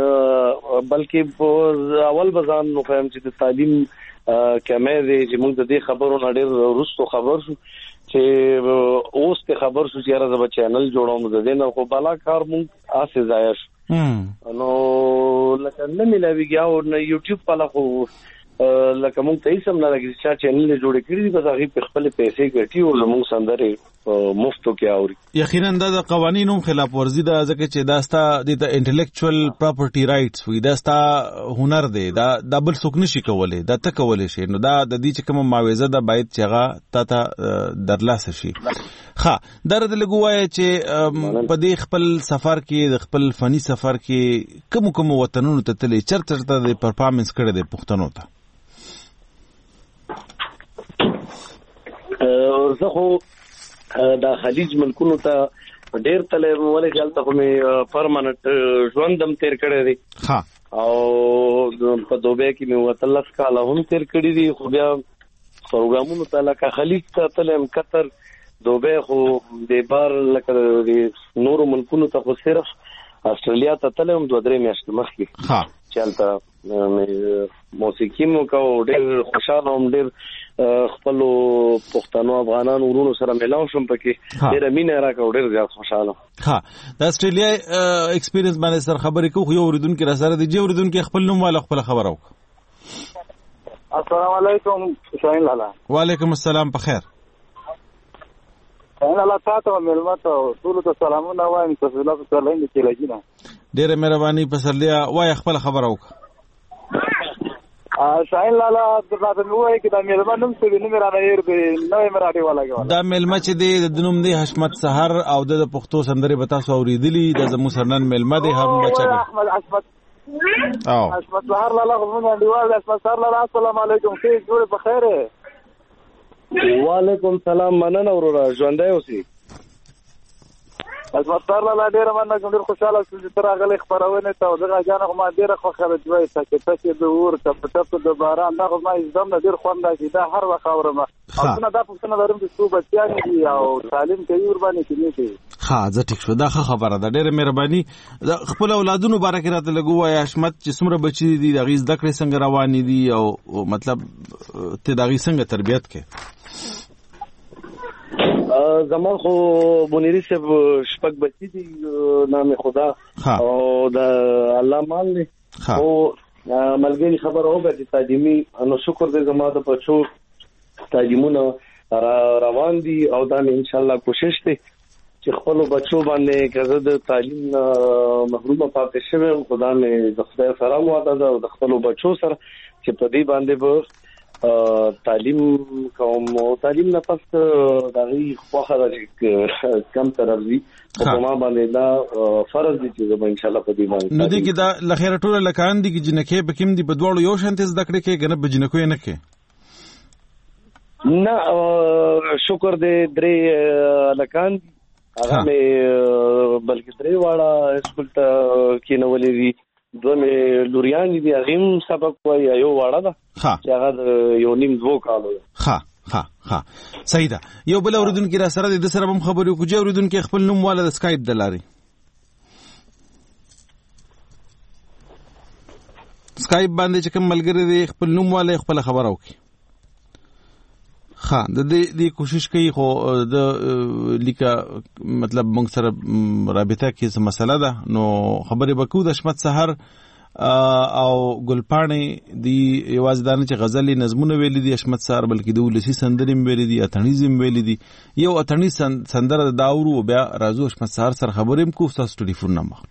بلکې اول بزان نو خیم چې د تعلیم کمه دی چې مونږ د دې خبرو نه ډېر وروسته خبر شو چې اوس ته خبر شو چې یاره زه به چینل جوړوم د دې نه، خو بالا کار مونږ آسې ضایع شو. نو لکه نه میلاویږي او نه یوټیوب پاله خو لکه مونږ ته هیڅ هم نه لګي چې چینل یې جوړې کړي دي، بس هغې په خپلې پیسې ګټي او زمونږ سندرې مفتو کې اوري. یقینا دا د قوانینو خلاف ورزي ده، ځکه چې دا ستا د انټلیکچوال پراپرټي رائټس وي، دا ستا هنر دی، دا دا بل څوک نشي کولی، دا ته کولی شي. نو دا د دې چې کومه معاوضه ده باید چې هغه تا ته درلاسه شي. ښه دا راته لږ ووایه چې په دې خپل سفر کې د خپل فني سفر کې کومو کومو وطنونو ته تللی، چېرته چېرته د پرفارمنس کړی دی پښتنو ته؟ زه خو د خلیج ملکونو ته ډېر تللی یم، ولې چې هلته خو مې پرماننټ ژوند هم تېر کړی دی او په دوبۍ کې مې اتلس کاله هم تېر کړي دي، خو بیا پروګرامونو ته لکه خلیج ته تللی یم، قطر، دوبۍ، خو د بار لکه د نورو ملکونو ته خو صرف استرالیا ته تللی یم دوه درې میاشتې مخکې چې هلته موسیقي مو کوو، ډېر خوشحاله وم، ډېر خپلو پښتنو افغانانو ورونو سره میلاو شم، پکې ډېره مینه یې راکړه او ډېر زیات خوشحاله. ښه د استرالیا ایکسپیرینس باندې سره خبرې کوو، خو یو اورېدونکي را سره دی. جی اورېدونکي خپل نوم والا خپله خبره وکړه. السلام علیکم شاهین لالا. وعلیکم السلام، په خیر. شاهین لالا تا ته مېلمه ته ټولو ته سلامونه وایم، پسرلی پسرلی د چیلګي نه. ډېره مهرباني پسرلیا، وایه خپله خبره وکړه. شاهین لالا راته مې ووایه چې دا مېلمه نوم څه دی، نوم یې رانه هېر دی، نوی مې راډیو ولګوله. دا مېلمه چې دی د نوم دی حشمت سحر او د پښتو سندرې به تاسو اورېدلي، دا زموږ سره نن مېلمه دی هارون بچه. احمد حشمت حشمت سحر لالا خو مونږ انډیوال دی. حشمت سحر لالا السلام علیکم، ښې جوړې په خیر یې؟ وعلیکم سلام، مننه وروره، ژوندی اوسې. حشمت سحر لالا ډېره مننه کوم، ډېر خوشحاله شوم چې ته راغلی خپرونې ته، او دغه جانه خو ما ډېره خوښه ده چې وایي ټکې ټکې د اور ټپه ټپه د باران، دا خو زما زده نه ډېر خوند راکړي، دا هر وخت اورم. او څونه دا پوښتنه لرم چې څو بچیانې دي او تعلیم کوي ورباندې چې نه کوي؟ ښه زه ټیک شو، دا ښه خبره ده، ډېره مهرباني. د خپل اولادونو باره کې راته لږ ووایه حشمت چې څومره بچي دي، د هغې زده کړې څنګه روانې دي او مطلب ته د هغې څنګه تربیت کوې؟ زما خو منیري صاحب شپږ بچي دي، نام خدا او د الله مال دی، خو ملګري خبره وکړه چې تعلیمي، نو شکر دی زما د بچو تعلیمونه روان دي او دا مې انشاءالله کوشش دی چې خپلو بچو باندې که زه د تعلیم محرومه پاتې شوی یم، خو دا مې د خدای سره وعده ده او د خپلو بچو سره چې په دې باندې به تعلیم کوم، او تعلیم نه پس د هغې خوښه ده چې کم طرف وي، خو په ما باندې دا فرض دی چې زه به انشاءالله په دې باندې. نو دې کې دا له خیره ټوله لکان دي چې جنکۍ به کوم دي، په دواړو یو شانتې زده کړې کوې که نه په جنکو یې نه کوې؟ نه شکر دی درې لکان دي، هغه مې بلکې درې واړه سکول ته کېنولې دي، دوه مې لوریان دي، هغې هم سبق وایي، یو واړه ده چې هغه د یو نیم دوو کالو ده. ښه ښه ښه صحیح ده. یو بل اورېدونکي را سره دی، د سره به هم خبرې وکړو. جی اورېدونکي خپل نوم واله د سکایپ د لارې. سکایپ باندې چې کوم ملګری دی خپل نوم واله خپله خبره وکړي. ها د دې د کوشش کوي خو د لیکه مطلب موږ سره رابطه کې څه مسله ده نو خبرې وکړو د حشمت سحر او ګلپاڼې دی یوازې دانه چې غزل نظمونه ویلي دي حشمت سحر بلکې د ولسی سندرې ویلي دي اتنیزم ویلي دي یو اتنی سندره د داورو بیا راځو حشمت سحر سره خبرې کوو تاسو ټلیفون نمبر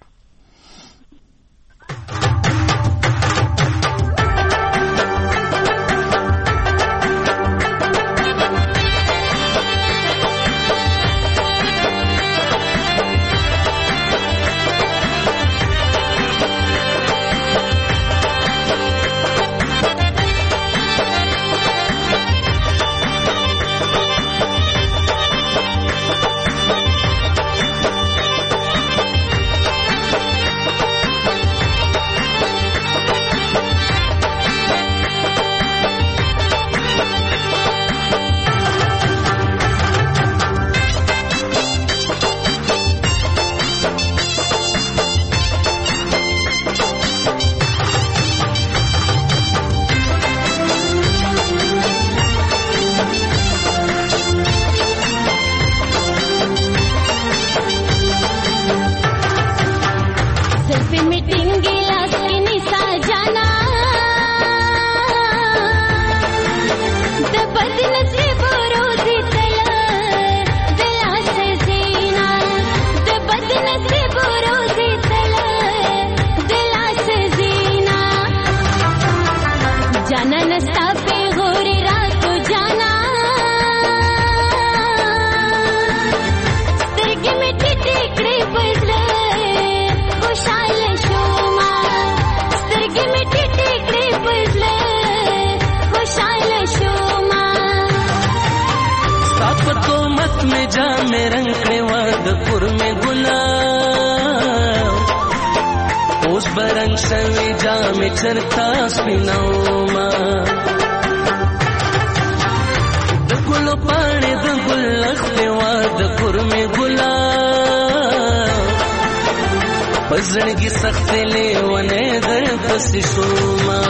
زړګي سخت لیونه در پس شوما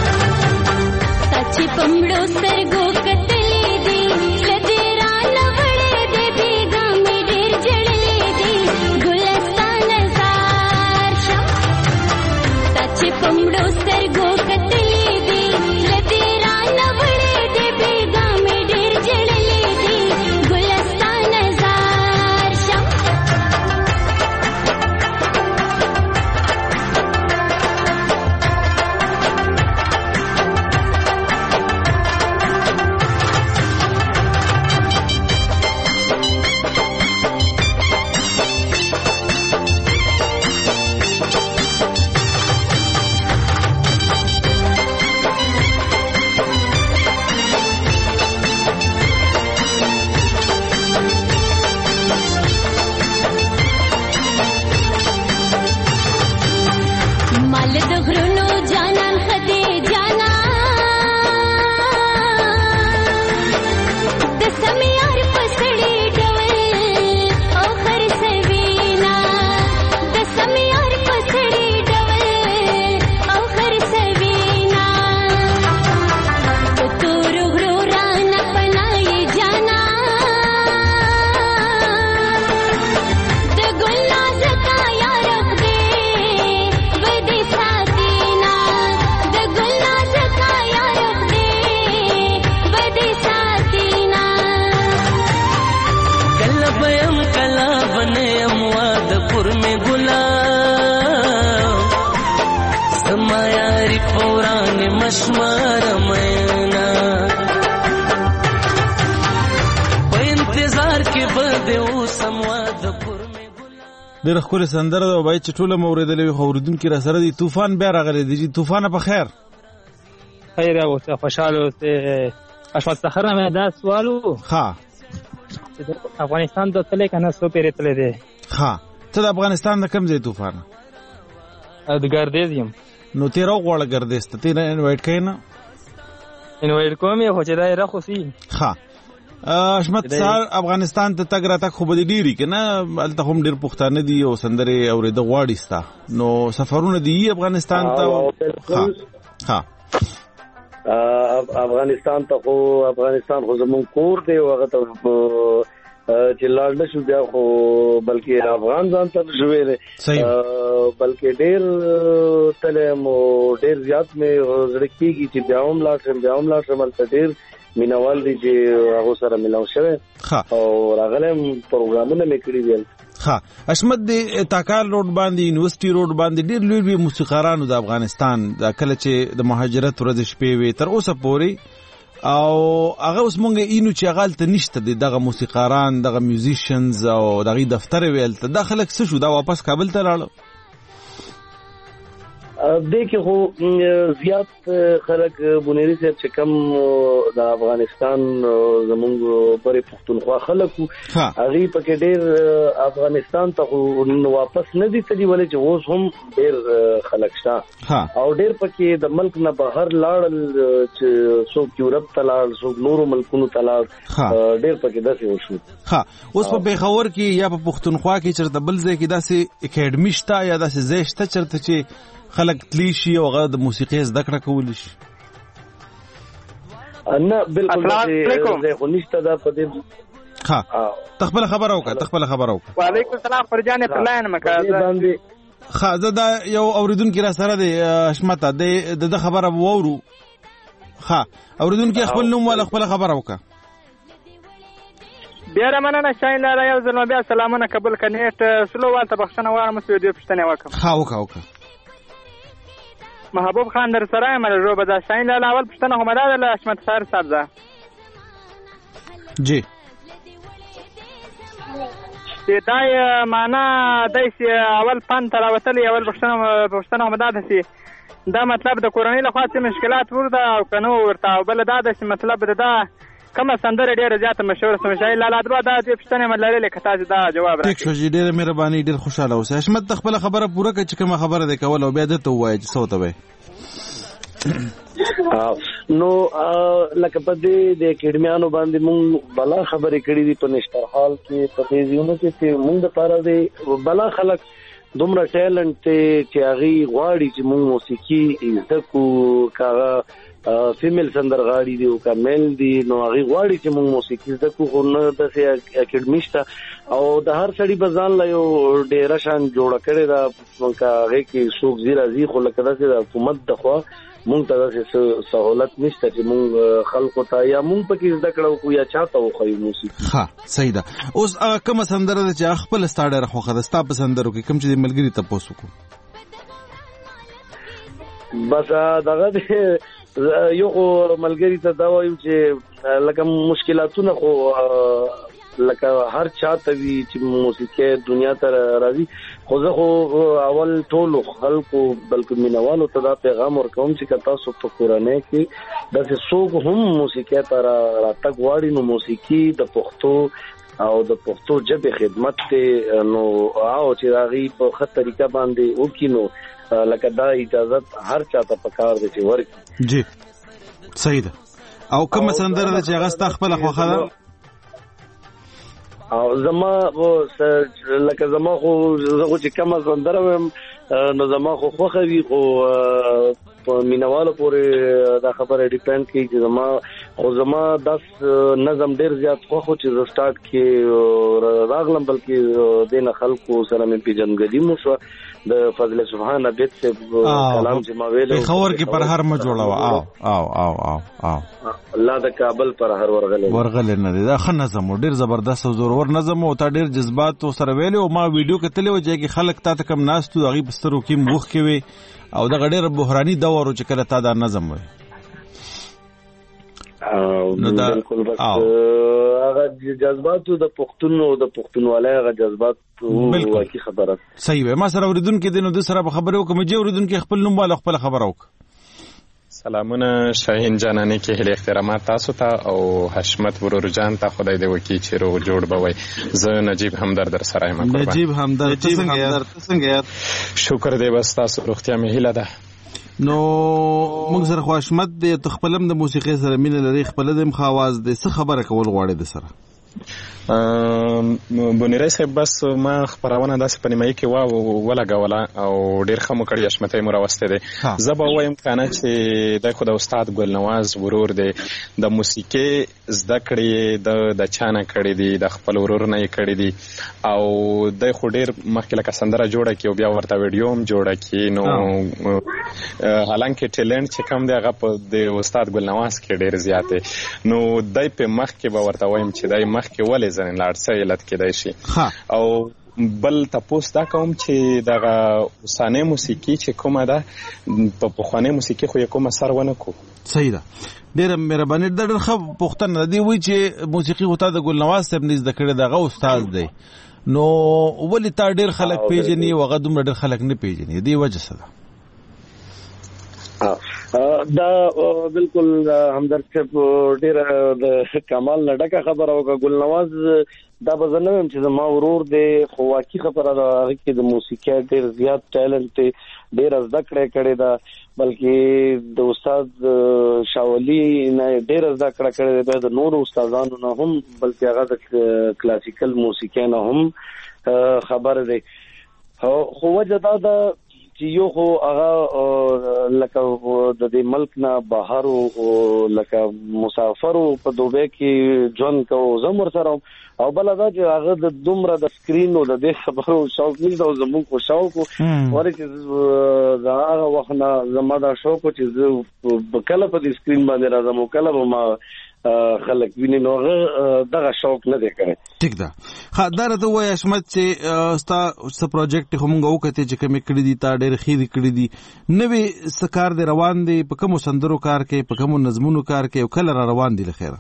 سچ پمړو سترګو کتلې دي لدرا نوړې دې بیګا مې ډېر جړلې دي ګلستان زار شم سچ پمړو سترګو کتلې دي لدرا نوړې دې بیګا مې ډېر جړلې دي ګلستان زار شم ډېر ښکلې سندره ده او باید چې ټوله مو اورېدلې وي خو اورېدونکي را سره دي طوفان بیا راغلی دی طوفانه په خیر خیر اوسه خوشحاله اوسه حشمت سحر نه مې دا سوال و ها افغانستان ته تللی که نه څو پېرې تللی دی ها ته د افغانستان د کوم ځای طوفانه د ګردیز یم نو تې راوغواړه ګردیز ته تې نه انوایټ کوې نه انوایټ کوم یې خو چې دا یې راخوسي ښه حشمت سحر افغانستان ته تګ راتګ خو به دې ډېري که نه هلته خو هم ډېر پښتانه دي او سندرې اورېده غواړي ستا نو سفرونه دي افغانستان ته ښه ښه افغانستان ته خو افغانستان خو زمون کور دی او هغه ته چې لاړ نشو بیا خو بلکې افغان ځان ته شوې دی بلکې ډېر تلم او ډېر زیات مې زړه کېږي چې بیا هم لاړ شم بیا هم لاړ شم هلته ډېر مینوال دي چې هغو سره ملاو شوی او راغلی پروګرامونه مې کړي دي. ها حشمت د تاکال روډ باندې یونیورسيټي روډ باندې ډېر لوی لوی موسیقارانو د افغانستان د کله چې د مهاجرت ورځ شپې وي تر اوسه پورې او هغه اوس مونږ اینو چې هغه ته نشته دغه موسیقاران دغه میوزیشنز او دغه دفتر ویل ته د خلک څه شو دا واپس کابل ته لاړ دیکھو خو زیات خلک بنيري صاحب چې کم د افغانستان زمونږ پرې پښتونخوا خلکو هغه پکې ډېر افغانستان ته واپس نه دي تللی ولې چې اوس هم ډېر خلک شته او ډېر پکې د ملک نه بهر لاړل چې څوک یورپ ته لاړ څوک نورو ملکونو ته لاړ ډېر پکې داسې وشو. ها اوس په پیښور کې یا په پښتونخوا کې چرته بل ځای کې داسې اکیډمي شته یا داسې ځای شته چرته چې خلک تلی شي او هغه د موسیقي زده کړه کولی شي؟ نه بالکل زه خو نشته دا په دې. ها تخبل خبر او کا تخبل خبر او کا. وعلیکم السلام فرجان پر لاین مکازه. ها زه دا یو اوریدونکو را سره دی حشمت د د خبره وورو. ها اوریدونکو خپل نوم ولا خپل خبر او کا. بیا رمنه شاین لا یو ځل بیا سلامونه قبول کنيټ سلو والته بخښنه واره مسو دې پښتنه وکم. ها وکا وکا. محبوب خان در سره مل رو بدا شاین لا اول پښتنه هم دا له حشمت خیر صاحب ده. جی دای معنا دای اول پن تر وتلی اول پښتنه پښتنه هم دا ده دا مطلب د کورنۍ له خاطر مشکلات ورده او کنو ورته بل دا د مطلب دا کومه سندره ډیره زیاته مشهور سم شای لاله درو دا د پښتنه ملاري لیکه تاسو دا جواب راکړئ. ټیک شو جی ډیره مهرباني ډیر خوشاله اوسه. حشمت خپل خبره پوره کړه چې کومه خبره ده کول او بیا د ته وایي چې څه وته نو لکه په دې د اکیډمیانو باندې مونږ بلا خبرې کړې دي په نشتر حال کې په دې ځینو کې چې مونږ د پاره دې بلا خلک دومره ټیلنټ چې هغه غواړي چې مونږ موسیقي زده کو کاغه فیمیل سندرغاړي دي او کمل دي نو هغه غواړي چې موږ موسیقي زده کوو نه د اکیډمي شته او د هر سړي بزان لا یو ډیر شان جوړ کړي دا هغه کې څوک زیرا زی خو لکه د حکومت د خوا مونږ ته د سہولت نشته چې مونږ خلکو ته یا مونږ پکې زده کړو کو یا چاته وخی موسیقي. ها صحیح ده. اوس کوم سندره چې خپل ستاډر خو خداستا په سندرو کې کوم چې ملګری ته پوسو کو بس دغه یو ملګری ته دا وایو چې لکه مشکلاتونه خو لکه هر چاته وی چې موسیقي دنیا ته راځي خو زه خو اول ټول خلکو بلکې مینوالو ته دا پیغام ورکوم چې تاسو په کورنۍ کې د څوک هم موسیقي ته راتګ واړي نو موسیقي د پښتو او د پښتو ژبې خدمت ته نو او چې راغي په خط طریقه باندې وکینو لکه دا اجازه هر چاته پکار دي چې ورکی. جی صحیح ده. او کوم سندره چې هغه ست خپل خوخه ده او زما لکه زما خو زه چې کوم سندره وم نو زما خو خوخه وی خو په مینوالو پورې دا خبره ډیپند کوي چې زما خو زما داس نظم ډیر زیات خو چې ز سٹارټ کې راغلم بلکې دینه خلکو سره مې پیژنګلی مو شو د فضل سبحان بیت سے کلام چې ما ویل خبر کې پر هر ما جوړاو او او او او او الله د کابل پر هر ورغله ورغله نه دا خ نظم ډیر زبردست او زورور نظم او تا ډیر جذبات سره ویل او ما ویډیو کتلې و چې خلک تا ته کم ناستو غي بسترو کې مخ کې وي او دا ډیر بحراني دور چې کله تا دا نظم وي نو دا بالکل بس هغه جذبات د پښتون او د پښتونوالۍ هغه جذبات واقعي خبره صحیح وي. ما سره اوریدونکو دینو د سره خبرو کوم چې اوریدونکو خپل نوم والا خپل خبرو سلامونه شاهین جانانی کې هله احترامات تاسو ته او حشمت ورور جان ته خدای دې وکي چې روغ جوړ بوي. زه نجیب همدرد در سره یم. نجیب همدرد څنګه یار شکر دې بس تاسو روغتیا مې هیله ده. نو موږ سره خو حشمت دې تخپلم د موسیقي سره مینه لري خپل د مخاواز دې څه خبره کول غواړي د سره بونیری صاحب بس ما خبرونه داسې په نیمایي کې وا ولګوله او ډېر ښه مو کړي حشمتۍ مو راوستې دی. زه به وایم که نه چې دی خو د استاد ګلنواز ورور دی، د موسیقۍ زده کړې د د چا نه کړې دي، د خپل ورور نه یې کړې دي او دی خو ډېر مخکې لکه سندره جوړه کړي او بیا ورته ویډیو هم جوړه کړي. نو حالانکه ټیلنټ چې کم دی هغه په د استاد ګلنواز کې ډېر زیات دی. نو دی په مخکې به ورته وایم چې دی مخکې ولې ځنې لاړ څه علت کېدای شي. او بل تپوس دا کوم چې دغه اوسانۍ موسیقي چې کومه ده په پخوانۍ موسیقي خو یې کوم اثر ونه کو. صحیح ده، ډېره مهرباني. د ډېر ښه پوښتنه ده. دی وایي چې موسیقي خو تا د ګلنواز صاحب نه زده کړې، دغه استاد دی، نو ولې تا ډېر خلک پیژني او هغه دومره ډېر خلک نه پیژني؟ دې وجه څه ده؟ دا بالکل همدرد صاحب ډېره د کمال نه ډکه خبره وکړه. ګلنواز دا به زه نه وایم چې زما ورور دی، خو واقعي خبره ده هغه کې د موسیقۍ ډېر زیات ټیلنټ دی، ډېره زده کړې کړې ده، بلکې د استاد شاولي نه ډېره زده کړه کړې ده، د نورو استادانو نه هم، بلکې هغه د کلاسیکل موسیقۍ نه هم خبر دی. خو وجه دا ده چې یو خو هغه لکه د دې ملک نه بهر او لکه مسافر په دوبه کې ژوند کوو زم ورسره، او بل دا چې هغه د دومره د سکرین او د دې خبرو شوق نه دا زموږ خو شوق ورته چې دا هغه وخت نه زما دا شوق چې زه کله په دې سکرین باندې راځم او کله به ما خلک ویني، نو هغه دغه شوق نه دی کړی. ټیک ده. ښه دا راته ووایه حشمت چې ستا څه پروجیکټ خو مونږ وکتې چې کومې کړي دي، تا ډېرې ښې دي کړي دي، نوې څه کار دی روان دی، په کومو سندرو کار کوي، په کومو نظمونو کار کوي او کله را روان دي له خیره؟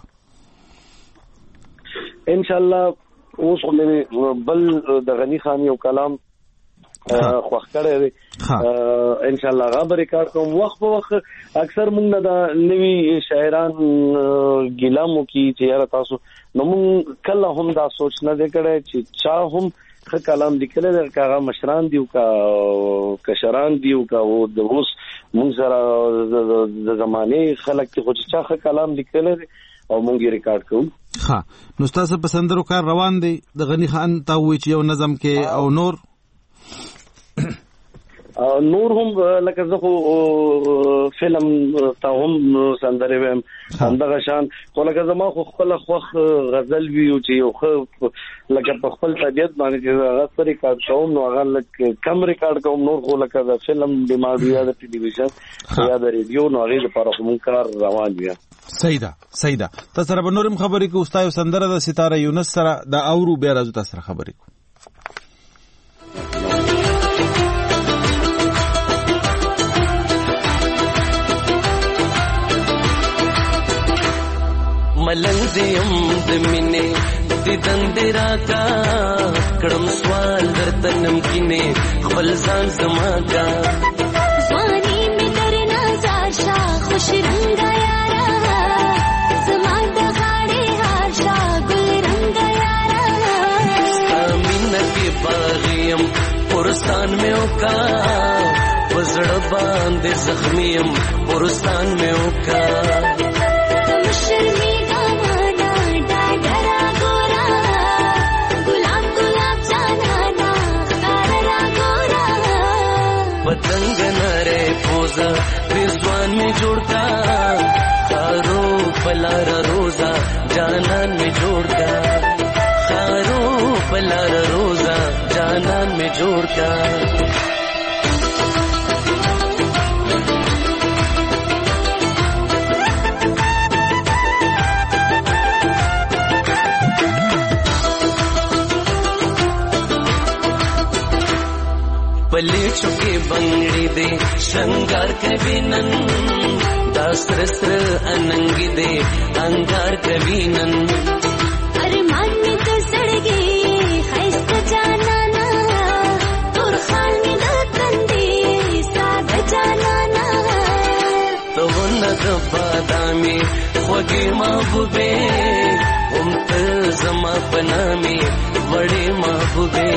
انشاءالله اوس خو مې بل د غني خان یو کلام خوښ کړی دی، انشاءالله هغه به ریکارډ کوم. وخت په وخت اکثر موږ نه د نوي شاعران ګیله مو کي چې یاره تاسو، نو موږ کله هم دا سوچ نه دی کړی چې چا هم ښه کلام لیکلی دی، که هغه مشران دي او که کشران دي او که د اوس موږ سره د زمانې خلک دي، خو چې چا ښه کلام لیکلی دی او موږ یې ریکارډ کوو. ښه، نو ستاسو په سندرو کار روان دی؟ د غني خان تا ووایي چې یو نظم کې او نور نور هم لکه زه خو فلم ته هم سندرې ویم همدغه شان، خو لکه زما خو خپله خوښ غزل وي چې یو ښه لکه په خپل طبیعت باندې چې هغه څه ریکارډ کوم نو هغه لږ کم ریکارډ کوم، نور خو لکه د فلم ډیمانډ یا د ټلویزیون یا د ریډیو نو هغې لپاره خو مونږ کار روان وي. صحیح ده، صحیح ده. تا سره به نور هم خبرې کوو. ستا یو سندره د ستاره یونس سره دا اورو، بیا راځو تا سره خبرې کوو. ملنګ دیم د مینې دیدن دې راکا کړم سوال درته نمکینې خپل ځان زما کا ځواني مې درنه زاشا خوش رنگا یارا زما د غاړې هاشا ګل رنگا یارا امین کې باغیم پرستان مې وکا وزړه باندې زخمیم پرستان مې وکا شرمی पतंग नरे पोजा रिजवान में जोड़ता खारो पलारा रोजा जानन में जोड़ता खारो पलारा रोजा जानन में जोड़ता पलेचों के बंगड़ी दे श्रृंगार कवीनन दास्त्र अनंगी दे अंगार कवीनन अरे मान में तो सड़ गई खैस्त जाना ना तुर खाल में दकंदी साग जाना ना तो वो नग बादामी खोगे महबूबे उम्त जमा पना में बड़े महबूबे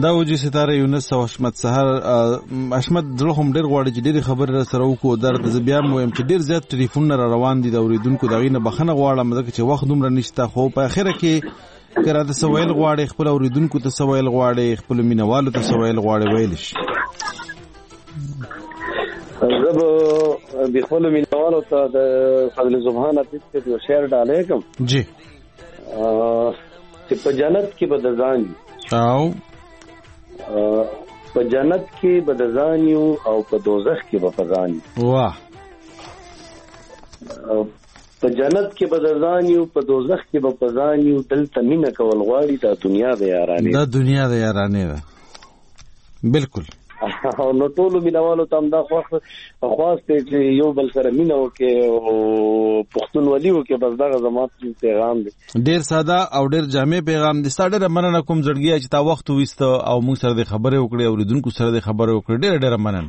دا وجه ستاره یونس او حشمت سحر حشمت زړه هم ډېر غواړي چې ډېرې خبرې سره وکړو درته زه بیا هم وایم چې ډېر زیات ټلیفونونه را روان دي د اورېدونکو د هغې نه بخښنه غواړم ځکه چې وخت دومره نشته خو په اخره کې که راته څه ویل غواړې خپل اورېدونکو ته څه ویل غواړې خپلو مینهوالو ته څه ویل غواړې ویلی شي. زه به د خپلو مینهوالو ته د فضل زبحان حفیظ صاحب یو شعر ډالۍ کړم جی چې په جنت کې به د ځان او په جنت کې به د ځان یو او په دوزخ کې به په ځان یو. واه. په جنت کې به د ځان یو په دوزخ کې به په ځان یو دلته مینه کول غواړي دا دنیا د یارانې دا دنیا د یارانې ده بالکل. او نو ټولو مینهوالو ته همدا خواست دی چې یو بل سره مینه وکړي او پښتونولي وکړي. بس دغه زما پیغام دی. ډېر ساده او ډېر جامع پیغام دی. ستا ډېره مننه کوم زړګیه چې تا وخت وویسته او موږ سره د خبرې وکړې اورېدونکو سره د خبرې وکړې. ډېره ډېره مننه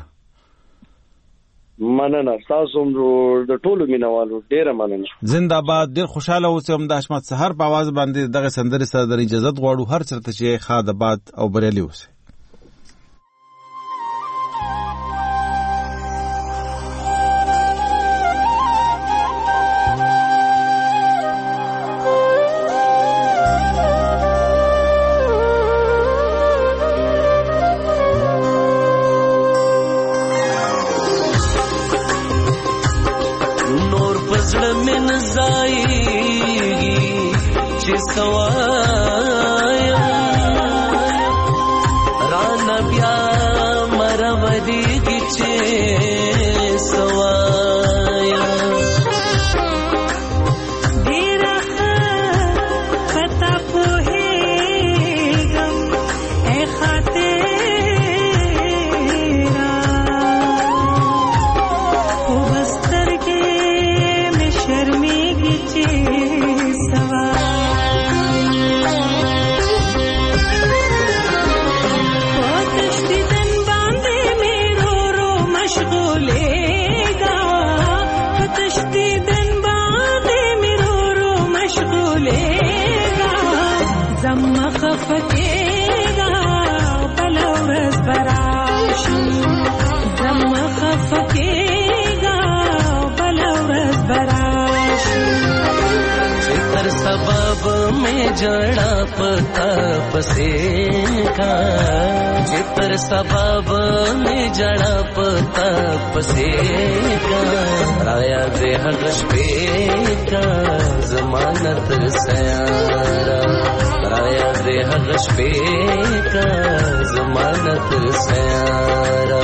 مننه تاسو د ټولو مینهوالو ډېره مننه. زنده باد. ډېر خوشحاله اوسئ. هم د حشمت سحر په اواز باندې دغه سندرې سره در اجازت غواړو هر چېرته چې ښاد باد او بریالي اوسئ. जड़ा पता पसे का जितर सबब में जड़ा पता पसे का राया दे हगश पे का जमानत सयारा राया दे हगश पे का जमानत सयारा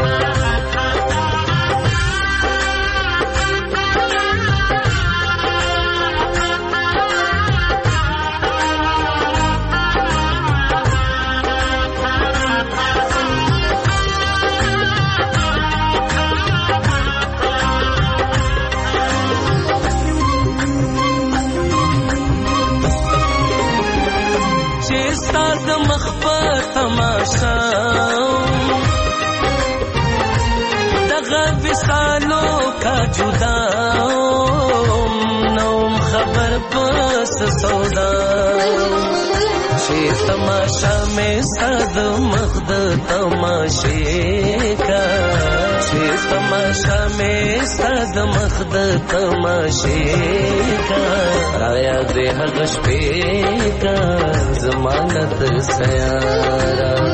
दगा विसालों का जुदा नौम खबर बस सौदा शे तमाशा में सद मख्द तमाशे का शे तमाशा में सद मख्द तमाशे का राया दे हगश पे का जमानत सयारा